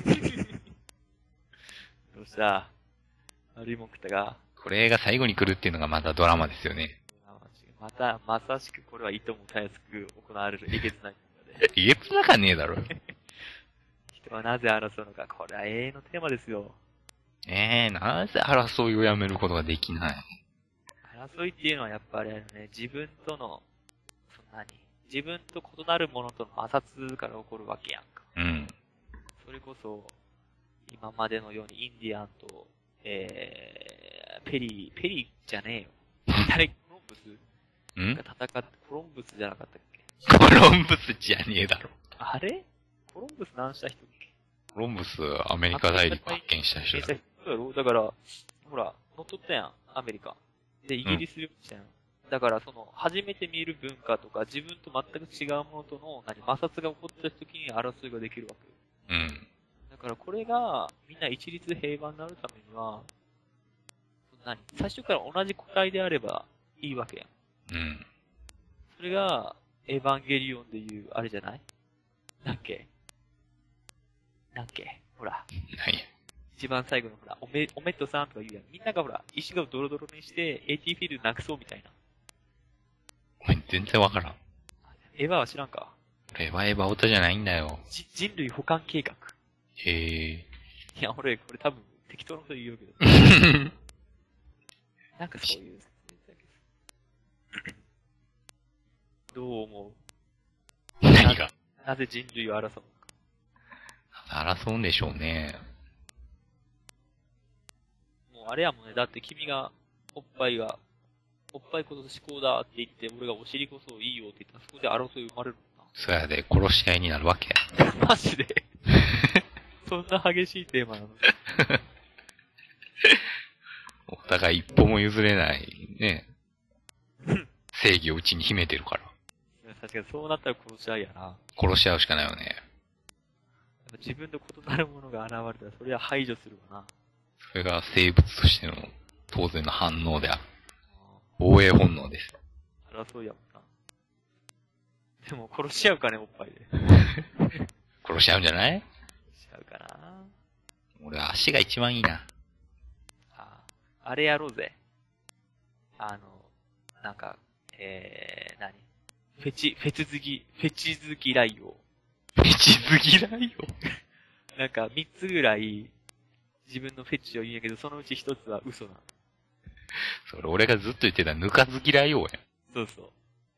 どうした悪いもん食ったが。 これが最後に来るっていうのがまたドラマですよね。 また、まさしくこれはいともたやすく行われるえげつないことで。 えげつなかねえだろ。 人はなぜ争うのか、これは永遠のテーマですよ。 ええー、なぜ争いをやめることができない？ 争いっていうのはやっぱりあれね、自分との、そんなに、自分と異なるものとの摩擦から起こるわけやんか。 うん。 それこそ、今までのようにインディアンと、えー、ペリー、ペリーじゃねえよ。誰、コロンブスんが戦って、コロンブスじゃなかったっけ？ コロンブスじゃねえだろ。 あれコロンブス何した人っけ？ コロンブス、アメリカ大陸発見した人だろ。 そうやろ？だから、ほら、乗っ取ったやん、アメリカ。で、イギリス領したやん。だから、その、初めて見る文化とか、自分と全く違うものとの、何、摩擦が起こった時に争いができるわけ。 うん。 だから、これが、みんな一律平和になるためには、何最初から同じ個体であればいいわけやん。 うん。 それが、エヴァンゲリオンでいう、あれじゃないなんけなんけほら。 何や。 一番最後のほら、おめ、おめっとさんとか言うやん。みんながほら、石がドロドロにして、エーティー フィールドなくそうみたいな。 お前全然わからん。 エヴァは知らんか俺はエヴァオタじゃないんだよ。 じ、人類保管計画。 へえ。 いや、俺、これ多分、適当なこと言うけど。なんかそういう、どう思う何がなぜ人類を争うのか。 争うんでしょうね。 もうあれやもんね。だって君が、おっぱいが、おっぱいこそ思考だって言って、俺がお尻こそいいよって言ったら、そこで争い生まれるもんそやで殺し合いになるわけや。 な。マジでそんな激しいテーマなのお互い一歩も譲れない、ね。正義をうちに秘めてるから。 確かにそうなったら殺し合いやな。 殺し合うしかないよね。 自分と異なるものが現れたら、それは排除するわな。 それが生物としての当然の反応である。防衛本能です。 争いやもんな。でも殺し合うかね、おっぱいで。 殺し合うんじゃない？ 殺し合うかな。 俺は足が一番いいな。 あ、あれやろうぜ。あの、なんか、えー、何フェチ、フェチ好き、フェチ好きライオ。 フェチ好きライオ。 なんかみっつぐらい自分のフェチを言うんやけど、そのうちひとつは嘘なの。 それ俺がずっと言ってたぬか好きライオやん。 そうそう。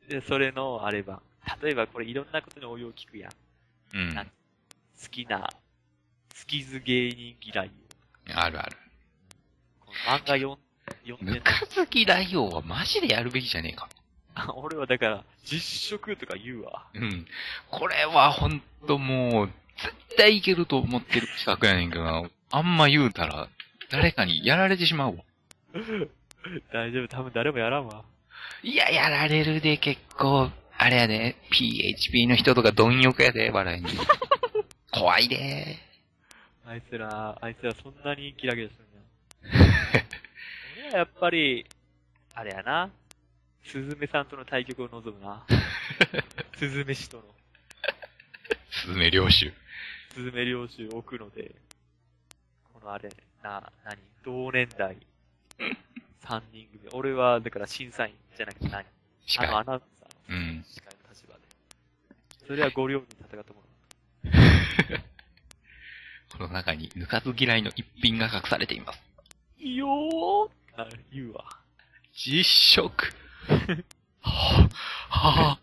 で、それのあれば、例えばこれいろんなことに応用聞くやん。 うん。 好きな、好きず芸人嫌いを。 あるある。 この漫画読ん読んでぬか好きライオはマジでやるべきじゃねえか。 あ、俺はだから、実食とか言うわ。 うん。これはほんともう、絶対いけると思ってる企画やねんけどな。あんま言うたら、誰かにやられてしまうわ。 大丈夫、多分誰もやらんわ。 いや、やられるで結構、あれやで、ピーエイチピー の人とか貪欲やで、笑いに。怖いで。 あいつら、あいつらそんなにギラギラするんや。俺はやっぱり、あれやな。スズメさんとの対局を望むな。スズメ氏との。 スズメ領主。 スズメ領主を置くので、このあれ、な、なに、同年代、さんにん組。俺は、だから審査員じゃなくて何司会あの、アナウンサーのうん。 司会の立場で。それはご両人戦ったもの。 この中に、ぬかず嫌いの一品が隠されています。 いいよーあ、言うわ。 実食。はぁ、は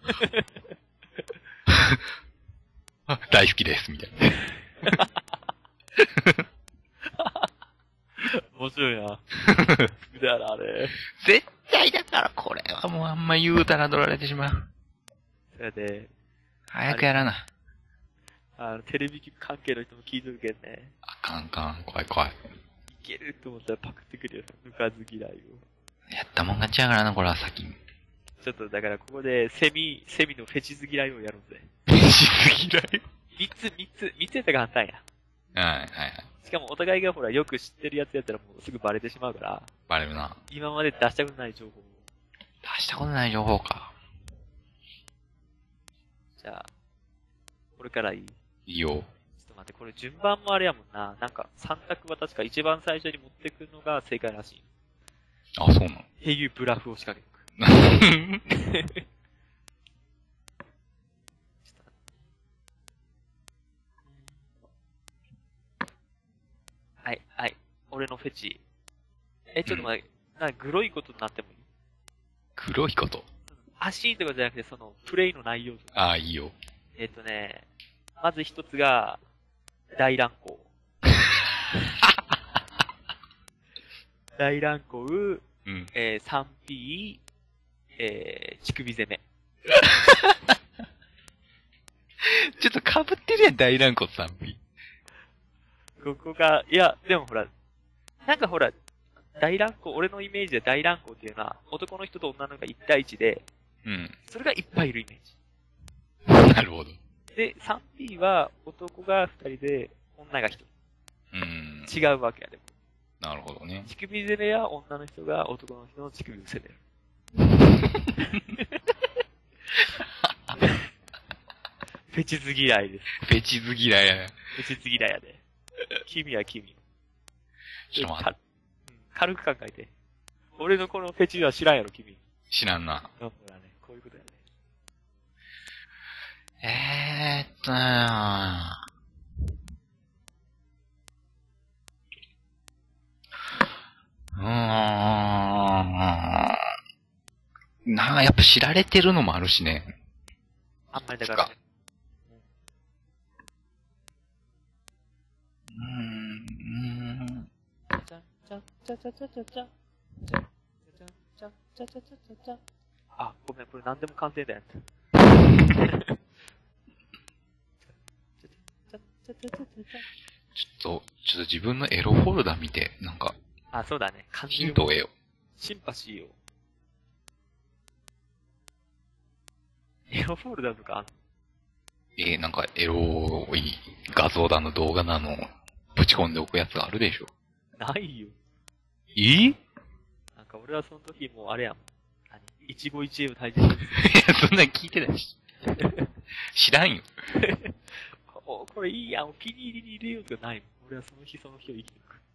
ぁ。大好きです、みたいな。 面白いな。だからあれ。 絶対だからこれはもうあんま言うたら取られてしまう。 それで、 早くやらな。 あの、テレビ関係の人も聞いとるけんね。 あかんあかん、怖い怖い。 いけると思ったらパクってくるよ。ぬかず嫌いを。 やったもん勝ちやからな、これは先に。 ちょっとだからここでセミ、セミのフェチズ嫌いをやるんぜ。 フェチ嫌い三つ、三つ、三つやったら簡単や。 はい、はいはい。 しかもお互いがほらよく知ってるやつやったらもうすぐバレてしまうから、 バレるな。 今まで出したことない情報を。 出したことない情報か。 じゃあ、これからいいいいよ。 ちょっと待って、これ順番もあれやもんな。なんか、三択は確か一番最初に持ってくるのが正解らしい。 あ、そうなのっていうブラフを仕掛けてく。はい、はい。俺のフェチ。え、ちょっと待って、な、グロいことになってもいい黒いこと足とかじゃなくて、その、プレイの内容とか。 ああ、いいよ。 えっ、とね、まず一つが、大乱行。大乱行、 うん。 えー、さんピー、えー、乳首攻め。 ちょっと被ってるやん、大乱骨さんピ。 ここが、いや、でもほら、なんかほら、大乱行、俺のイメージで大乱行っていうのは、男の人と女の人がいち対いちで、 うん。 それがいっぱいいるイメなるほど。 ージ。で、さんピー は男がふたりで、女がひとうん。 り。違うわけやでも。 なるほどね。 乳首攻めは女の人が男の人の乳首を攻める。フェチズ嫌いです。 フェチ好きだよ。 フェチズ嫌いやで。君は君。 ちょっと待って。 かうん軽く考えて。俺のこのフェチは知らんやろ、君。 知らんな。 うん、ほらね、こういうことやね。 えーっとなぁ。うーん。なんかやっぱ知られてるのもあるしね。 あんまりだから、ね、 うーん。 ちゃんちゃんちゃちゃちゃちゃちゃちゃちゃちゃちゃちゃちゃちゃちゃあ、ごめん、これ何でも鑑定だよ。 ちょっと、ちょっと自分のエロフォルダ見て、なんか、 あ、そうだね。感ヒントを得よう。 シンパシーを。エロフォルダとかあんのえー、なんかエロい画像だの動画だの、ぶち込んでおくやつがあるでしょ。 ないよ。 えー、 なんか俺はその時もうあれやもん。何一期一会を大切にする。 いや、そんなん聞いてないし。知らんよ。 お、これいいやん、お気に入りに入れようとかないもん。俺はその日その日を生きていく。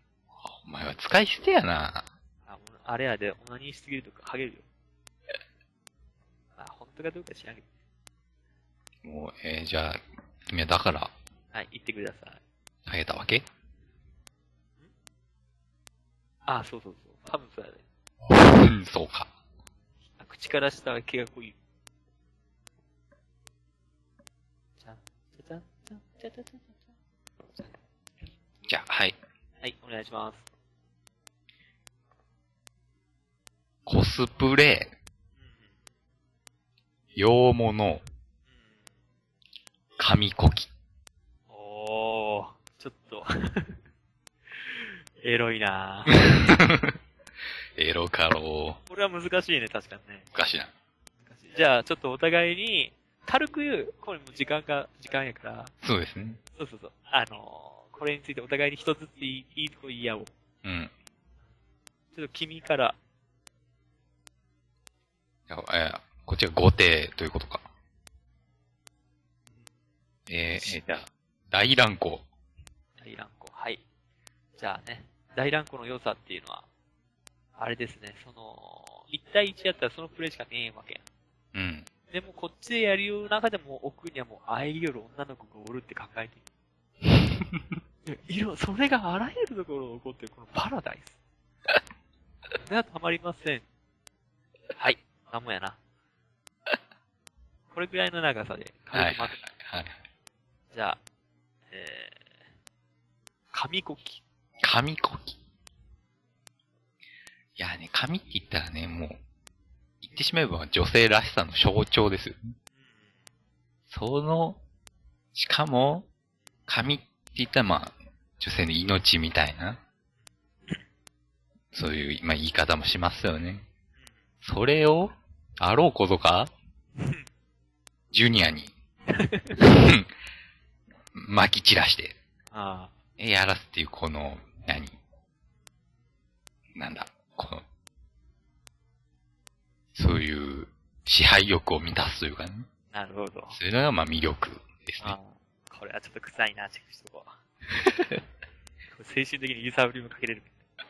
お前は使い捨てやな。 あ、もうあれやで、オナニーしすぎるとか、ハゲるよ。 当かどうか知らんけど。 もう、えー、じゃあ、君はだから、 はい、言ってください。 あげたわけ？ あ、そうそうそう。多分そうやね。 うん、そうか。 口から下は毛が濃い。じゃん、じゃじゃん、じゃん、じゃじゃじゃじゃじゃん。 じゃあ、はい。 はい、お願いします。 コスプレ、洋物、紙コキ。 おー、ちょっと、エロいなぁ。 エロかろう。 これは難しいね、確かにね。 難しいな。 難しい。じゃあ、ちょっとお互いに、軽く言う、これも時間が、時間やから、 そうですね。 そうそうそう。あのー、これについてお互いに一つずついい、いいとこ言い合おう。 うん。 ちょっと君から、 いやえーこっちが後手ということか。えー、えーじゃあ、大乱行。 大乱行。はい。じゃあね、大乱行の良さっていうのは、あれですね、その、一対一やったらそのプレイしかねえわけやん。 うん。 でもこっちでやるよう中でも奥にはもう会えるよる女の子がおるって考えている。いろ、それがあらゆるところで起こってるこのパラダイス。それはたまりません。はい。なんもやな。これくらいの長さではい。 軽くまとめはい。 じゃあ、えー、紙コキ。 紙コキ。いやね、紙って言ったらね、もう、言ってしまえば女性らしさの象徴ですよ。その、しかも、紙って言ったらまあ、女性の命みたいな、そういう、まあ言い方もしますよね。それを、あろうことか、ジュニアに、撒き散らして、 あやらすっていうこの、何なんだ、この、そういう支配欲を満たすというかね。 あ、なるほど。 そういうのがまあ魅力ですね。 ああ、これはちょっと臭いな、チェックしとこう。精神的に揺さぶりもかけれる。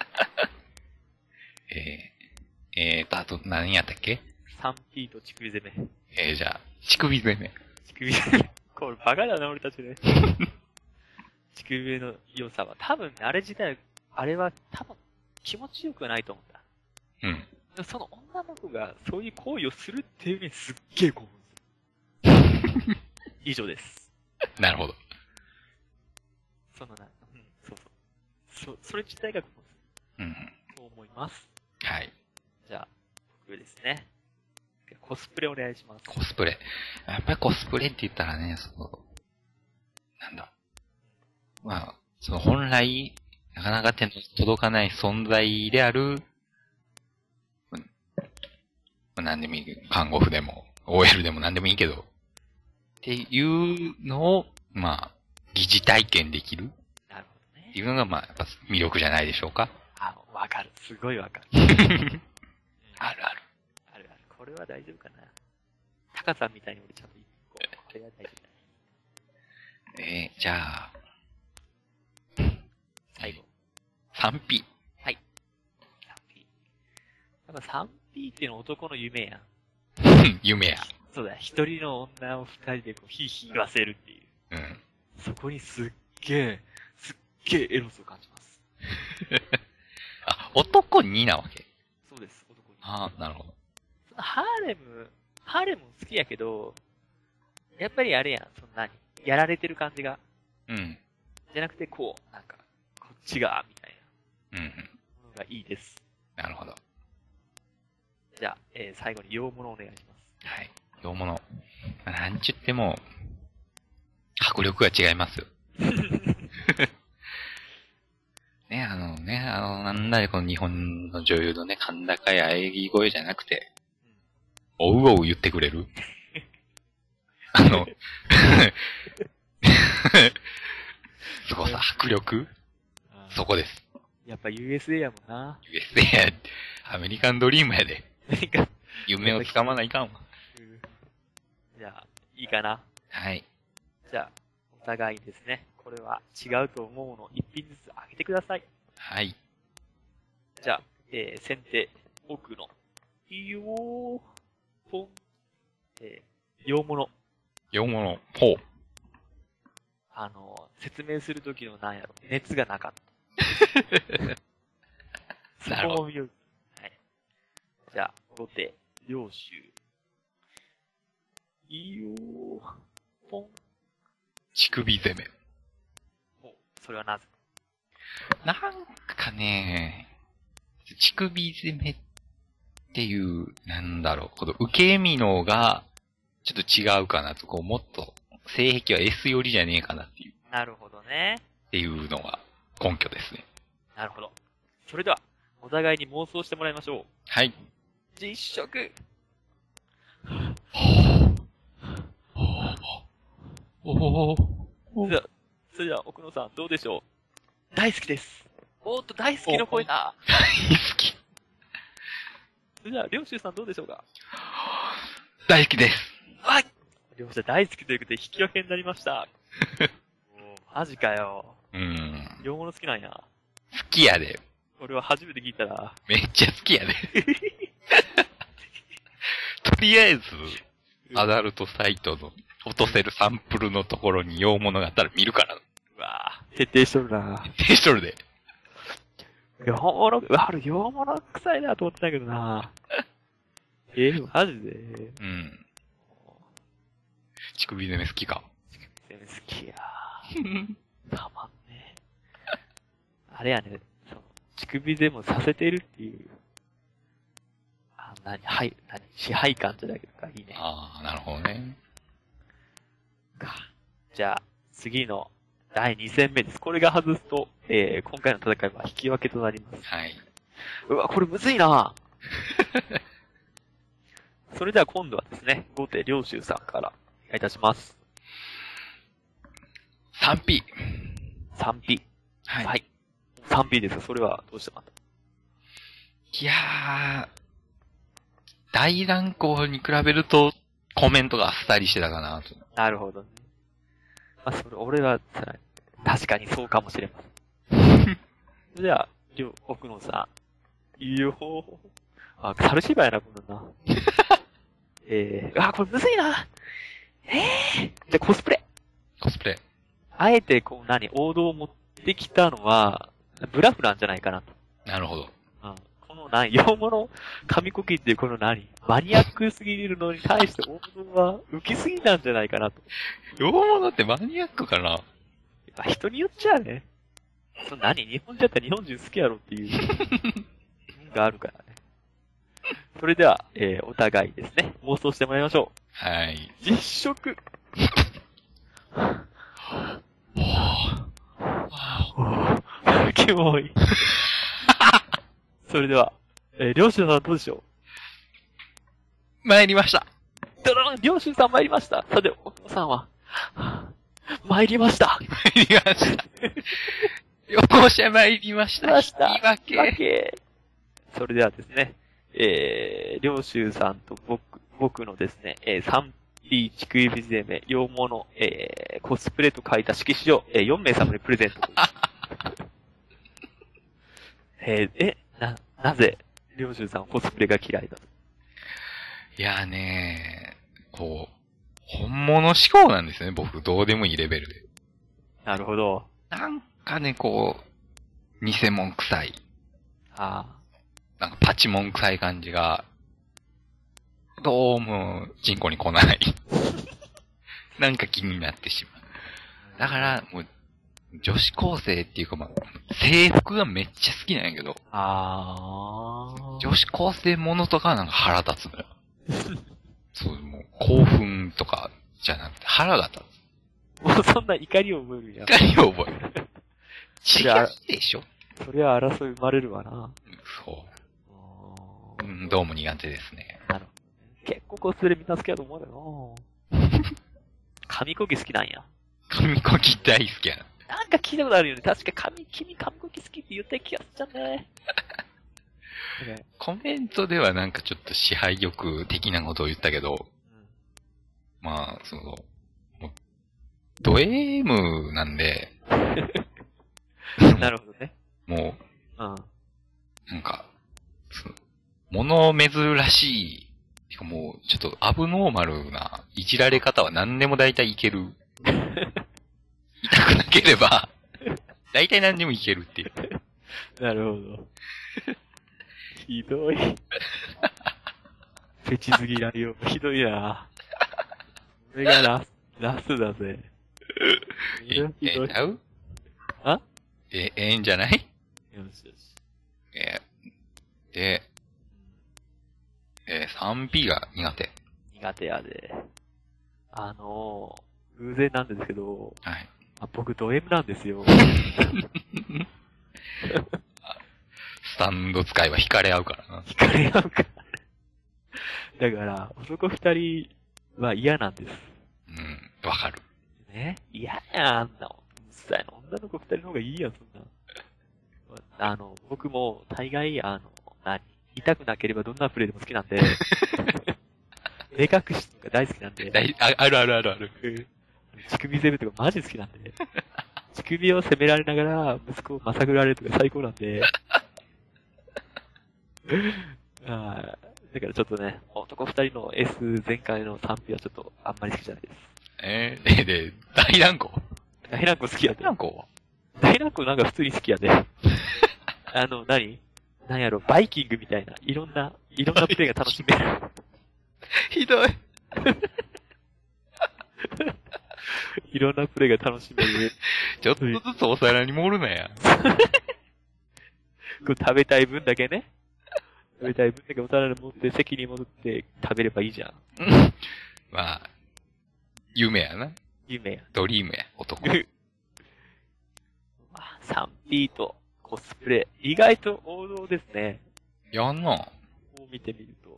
えー、えーと、あと何やったっけ？ サンピーと乳首攻め。 えー、じゃあ、乳首攻め。 乳首攻め。これバカだな、俺たちね。乳首攻めの良さは、多分ね、あれ自体、あれは多分気持ちよくはないと思うんだ。 うん。 でもその女の子がそういう行為をするっていうのにすっげえ興奮する。以上です。 なるほど。 そのな、うん、そうそう。そ、それ自体が興奮すうん。 る。と思います。 はい。 じゃあ、僕ですね。コスプレお願いします。 コスプレ。やっぱりコスプレって言ったらね、その、なんだ。まあ、その本来、なかなか手の届かない存在である、うん、何でもいい。看護婦でも、オーエル でも何でもいいけど、っていうのを、まあ、疑似体験できるなるほどね。 っていうのが、まあ、やっぱ魅力じゃないでしょうか。 あ、わかる。すごいわかる。 あるある。 あるある。これは大丈夫かな。タカさんみたいに俺ちゃんとこう、これは大丈夫だ。 えー、じゃあ、 最後。 さんピー。 はい。さんピー。やっぱ さんピー っていうのは男の夢やん。 夢や。 そうだ、一人の女を二人でこう、ヒーヒー言わせるっていう。 うん。 そこにすっげえ、すっげえエロスを感じます。 あ、男になわけ。 そうです、男に。 ああ、なるほど。 そのハーレム、ハーレムも好きやけど、やっぱりあれやん、そんなに。やられてる感じが。 うん。 じゃなくて、こう、なんか、こっちが、みたいうん、うん。 なものがいいです。 なるほど。 じゃあ、えー、最後に洋物お願いします。 はい。洋物。まあなんちゅっても、迫力が違いますよ。ね、あのね、あの、なんだよ、この日本の女優のね、甲高い喘ぎ声じゃなくて、おうおう言ってくれるあの、すごさ、迫力そこです。 やっぱ ユーエスエー やもんな。 ユーエスエー や、アメリカンドリームやで。 何か、 夢をつかまないかんわ。 じゃあ、いいかな。 はい。 じゃあ、お互いにですね、これは違うと思うのを一品ずつあげてください。 はい。 じゃあ、えー、先手、奥の、いいよー、ポン。 えー、洋物。 洋物。ほう。 あの、説明するときのなんやろ。熱がなかった。 なるほど。 そこも見よう。はい。じゃあ、後手、領主。いいよー。ポン。 乳首攻め。 お、それはなぜ？ なんかね、乳首攻めっていう、なんだろう、この受け身のが、ちょっと違うかなと、こう、もっと、性癖は S 寄りじゃねえかなっていう。 なるほどね。 っていうのが根拠ですね。 なるほど。それでは、お互いに妄想してもらいましょう。 はい。 実食。 おお。 それでは、それでは奥野さんどうでしょう？大好きです。おーっと大好きの声だ。 大好き。 それでは、領主さんどうでしょうか？ 大好きです。 はい。両者大好きということで引き分けになりました。おマジかよ。 うん。 洋物好きなんや。 好きやで。 俺は初めて聞いたら。 めっちゃ好きやで。とりあえず、アダルトサイトの落とせるサンプルのところに洋物があったら見るから。 うわぁ、徹底しとるな徹底しとるで。 洋物、うわ、俺洋物臭いなと思ってたけどなえー、マジでうん。乳首攻め好きか。 乳首攻め好きやたまんね。あれやね、その、乳首でもさせてるっていう。あ、なに、はい、なに、支配感じゃないけどか、いいね。 ああ、なるほどね。 か。じゃあ、次のだいに戦目です。これが外すと、えー、今回の戦いは引き分けとなります。 はい。 うわ、これむずいなそれでは今度はですね、後手領州さんからお願いいたします。 さんピー。 さんピー。 はい。 はい。さんピー ですが、それはどうしてまた？ いやー、大乱行に比べるとコメントがあっさりしてたかなと。 なるほどね。まあ、それ、俺は、確かにそうかもしれません。それでは、りょう、奥野さん。いいよー。あ、猿芝居やな、こんなんな。えー、あ、これむずいな。えー、じゃあコスプレ。 コスプレ。 あえて、こう、何、王道を持ってきたのは、ブラフなんじゃないかなと。 なるほど。 うん。この何、洋物、紙コキっていうこの何、マニアックすぎるのに対して王道は浮きすぎなんじゃないかなと。 洋物ってマニアックかな？ まあ、人によっちゃね。その何、日本人だったら日本人好きやろっていう、があるからね。それでは、えー、お互いですね、妄想してもらいましょう。 はい。 実食。キモい。それでは、えー、領主さんどうでしょう参りました。 ドロン、領主さん参りました。さて、お父さんは、参りました。 参りました。よこしゃ参りました。 ました。 引き分け。 引き分け。それではですね、えー、領主さんと僕、僕のですね、えー、さんピー 乳首攻め、洋物、えー、コスプレと書いた色紙を、えー、よん名様にプレゼント。えー、え、な、なぜ、領主さんコスプレが嫌いだと？ いやーねー、こう、本物志向なんですよね、僕。どうでもいいレベルで。 なるほど。 なんかね、こう、偽物臭い。 ああ。 なんかパチモン臭い感じが、どうも、人口に来ない。なんか気になってしまう。だから、もう、女子高生っていうかまあ、制服がめっちゃ好きなんやけど、 ああ。 女子高生ものとかはなんか腹立つのよ。そう、もう興奮とかじゃなくて腹が立つ。 もうそんな怒りを覚えるんや。 怒りを覚える。違うでしょ？ そりゃ争い生まれるわな。 そう。うん、どうも苦手ですね。 なるほど。結構コスプレみんな好きやと思うよな。紙コキ好きなんや。 紙コキ大好きやな。 なんか聞いたことあるよね。確か紙、君紙コキ好きって言った気がすっちゃうね。 コメントではなんかちょっと支配欲的なことを言ったけど、うん、まあ、その、もうド M なんで、 なるほどね。 もう、 うん、 なんか、その、物珍しい、 かもう、ちょっとアブノーマルないじられ方は何でも大体いける。痛くなければ、大体何でもいけるっていう。 なるほど。ひどい。フェチすぎらよ。ひどいな。これがラス、ラスだぜ。 え、ええちゃうあえ、ええんじゃないよしよし。 えー、で、えー、スリーピー が苦手。 苦手やで。あのー、偶然なんですけど、 はい。 あ僕ド M なんですよ。 スタンド使いは惹かれ合うからな。 惹かれ合うから。だから、男二人は嫌なんです。 うん、わかる。 ね嫌や、あんな。うっさいの。女の子二人の方がいいやん、そんな。あの、僕も大概、あの、何痛くなければどんなプレイでも好きなんで、目隠しとか大好きなんで、 あ、あるあるあるある。 乳首攻めとかマジ好きなんで、乳首を攻められながら息子をまさぐられるとか最高なんで、あだからちょっとね、男二人の S 前回の賛否はちょっとあんまり好きじゃないです。 えー、で、で、大乱行大乱行好きやで。 大乱行大乱行なんか普通に好きやで。あの、何何やろ、バイキングみたいな、いろんな、いろんなプレイが楽しめる。 ひどい。 いろんなプレイが楽しめる。 ちょっとずつお皿に盛るなや。 こう食べたい分だけね。食べたい分だけお皿に持って席に戻って食べればいいじゃん。 まあ、夢やな。 夢や。 ドリームや、男。 まあ、スリーピー とコスプレ。意外と王道ですね。 やんな。 こう見てみると。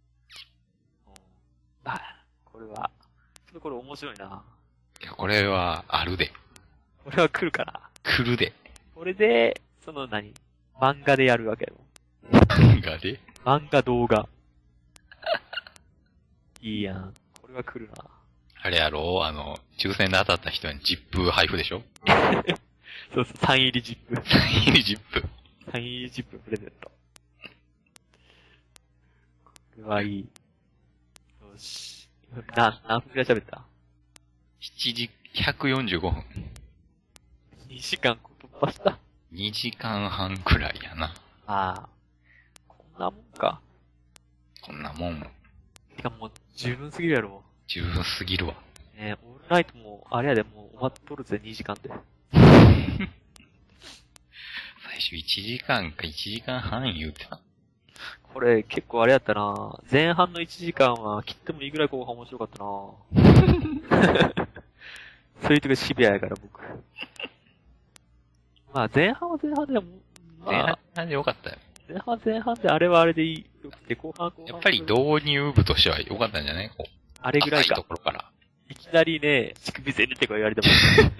あ、これは、ちょっとこれ面白いな。 いや、これは、あるで。 これは来るかな。 来るで。 これで、その何漫画でやるわけよ。 漫画で漫画動画。いいやん。これは来るな。 あれやろあの、抽選で当たった人にジップ配布でしょそうそう、サイン入りジップ。 サイン入りジップ。 サイン入りジッププレゼント。これはいい。よし。な、何分くらい喋ったしちじ、ひゃくよんじゅうごふん。 にじかん突破した。 にじかんはんくらいやな。 ああ。こんなもんか。 こんなもん、 てかもう十分すぎるやろ。 十分すぎるわ。 ねえ、オールナイトも、あれやでもう終わっとるぜ、にじかんで。 最初いちじかんかいちじかんはん言うてた。 これ結構あれやったな。前半のいちじかんは切ってもいいぐらい後半面白かったな。そういうとこシビアやから僕。まあ前半は前半でも、ま前あ、 半でよかったよ。 前半は前半であれはあれでいいよくて、後半は後半。 やっぱり導入部としては良かったんじゃないこう。 あれぐらいか。 浅いところから。 いきなりね、乳首戦ってか言われても。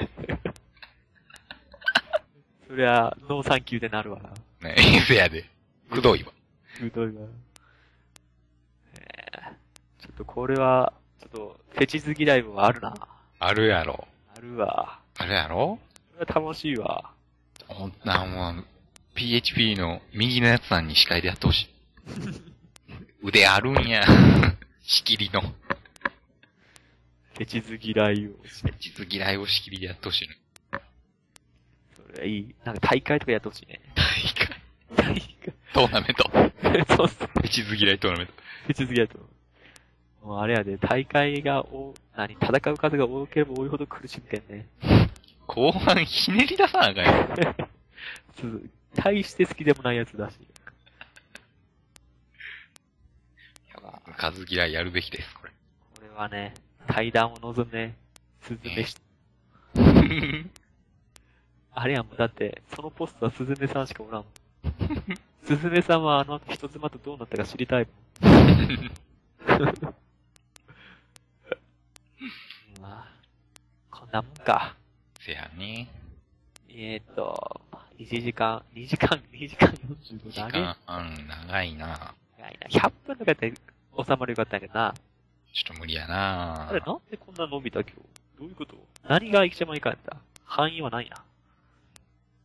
そりゃ、ノーサンキューでなるわな。 ねえ、せやで。くどいわ。 くどいわ。えー、ちょっとこれは、ちょっと、フェチズ嫌いもあるな。 あるやろ。 あるわ。 あるやろこれは楽しいわ。 ほんな、もう、ピーエイチピー の右のやつさんに司会でやってほしい。腕あるんや。仕切りの。 フェチズ嫌いを。 実嫌いを仕切りでやってほしいね。 それいい。なんか大会とかやってほしいね。 大会。 大会。 トーナメント。 そうそう。 地図嫌いトーナメント。 フェチズ嫌いと。もうあれやで、大会がお、何、戦う数が多ければ多いほど苦しむけんね。 後半ひねり出さなあかんよ。 そう大して好きでもないやつだし。 数嫌いやるべきです、これ。 これはね、対談を望むね、スズメし、あれやもん、だって、そのポストはスズメさんしかおらんもん。スズメさんはあの後人妻とどうなったか知りたいもん。まあ、こんなもんか。 せやね。 えーっと、いちじかん、にじかん、にじかんよんじゅうご時だけ間半長いな。 長いな。ひゃっぷんとかやって収まるよかったんやけどな。 ちょっと無理やな。 あれ、なんでこんな伸びた今日。どういうこと何が一番いかんやった範囲はないな。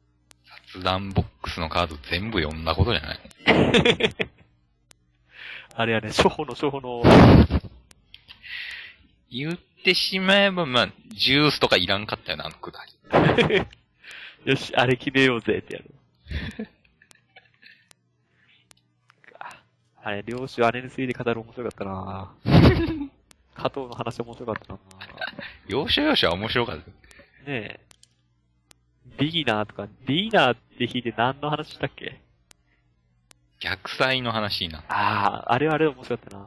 雑談ボックスのカード全部読んだことじゃないあれやね、初歩の初歩の。 言ってしまえば、まあ、ジュースとかいらんかったよな、あのくだり。 よし、あれ決めようぜってやる。あれ、領主姉について語る面白かったな加藤の話面白かったな要所要所は面白かった。 ねえ。ビギナーとか、ビギナーって弾いて何の話したっけ？ 逆祭の話になった。 ああ、あれはあれ面白かったな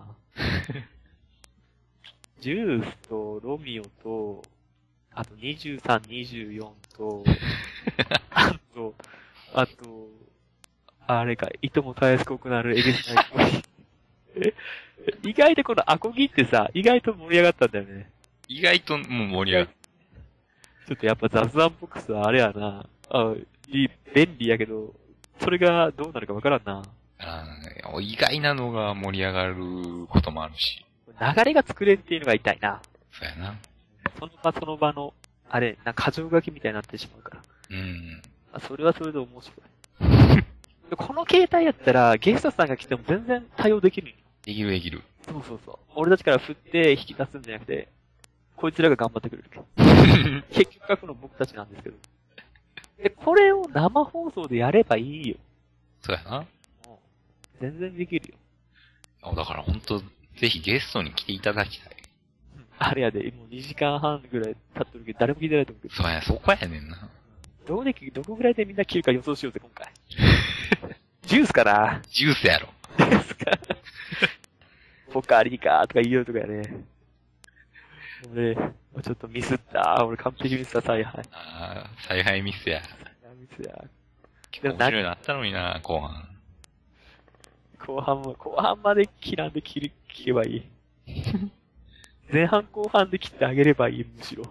ジュースとロミオと、あとにじゅうさん、にじゅうよんと、あと、あと、あれか、いともたやすこくなるえげつない恋。意外とこのアコギってさ、意外と盛り上がったんだよね。 意外ともう盛り上がる。 ちょっとやっぱ雑談ボックスはあれやな。あ、いい、便利やけど、それがどうなるかわからんな。 あ意外なのが盛り上がることもあるし。 流れが作れるっていうのが痛いな。 そうやな。 その場その場の、あれ、なんか箇条書きみたいになってしまうから。 うん。 あそれはそれで面白い。この携帯やったら、ゲストさんが来ても全然対応できるんよ。 できるできる。 そうそうそう。俺たちから振って引き出すんじゃなくて、こいつらが頑張ってくれる。結局書くの僕たちなんですけど。で、これを生放送でやればいいよ。 そうやな。 全然できるよ。 だから本当ぜひゲストに来ていただきたい。 あれやで、もうにじかんはんぐらい経ってるけど、誰も聞いてないと思うけど。 そうや、そこやねんな。 どこで、どこぐらいでみんな切るか予想しようぜ、今回。ジュースかなジュースやろ。 ジュースか。ポカリかとか言いようとかやね。俺、ちょっとミスった。俺完璧ミスった、采配。 ああ、采配ミスや。 ミスや。 結構面白いのあったのにな、後半。 後半も、後半まで切らんで切る、切ればいい。前半後半で切ってあげればいい、むしろ。よ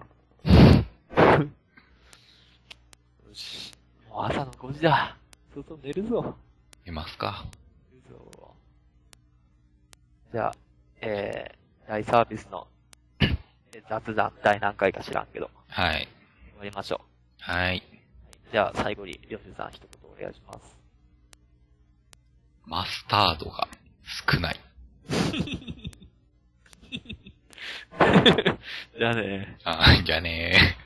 し。もう朝のごじだ。そうそう寝るぞ。 寝ますか。 寝るぞ。じゃあ、えー、大サービスの雑談第何回か知らんけど。 はい。 終わりましょう。 はい。 じゃあ最後に、りょうせいさん一言お願いします。 マスタードが少ない。 じゃあね。 あ、じゃあねー。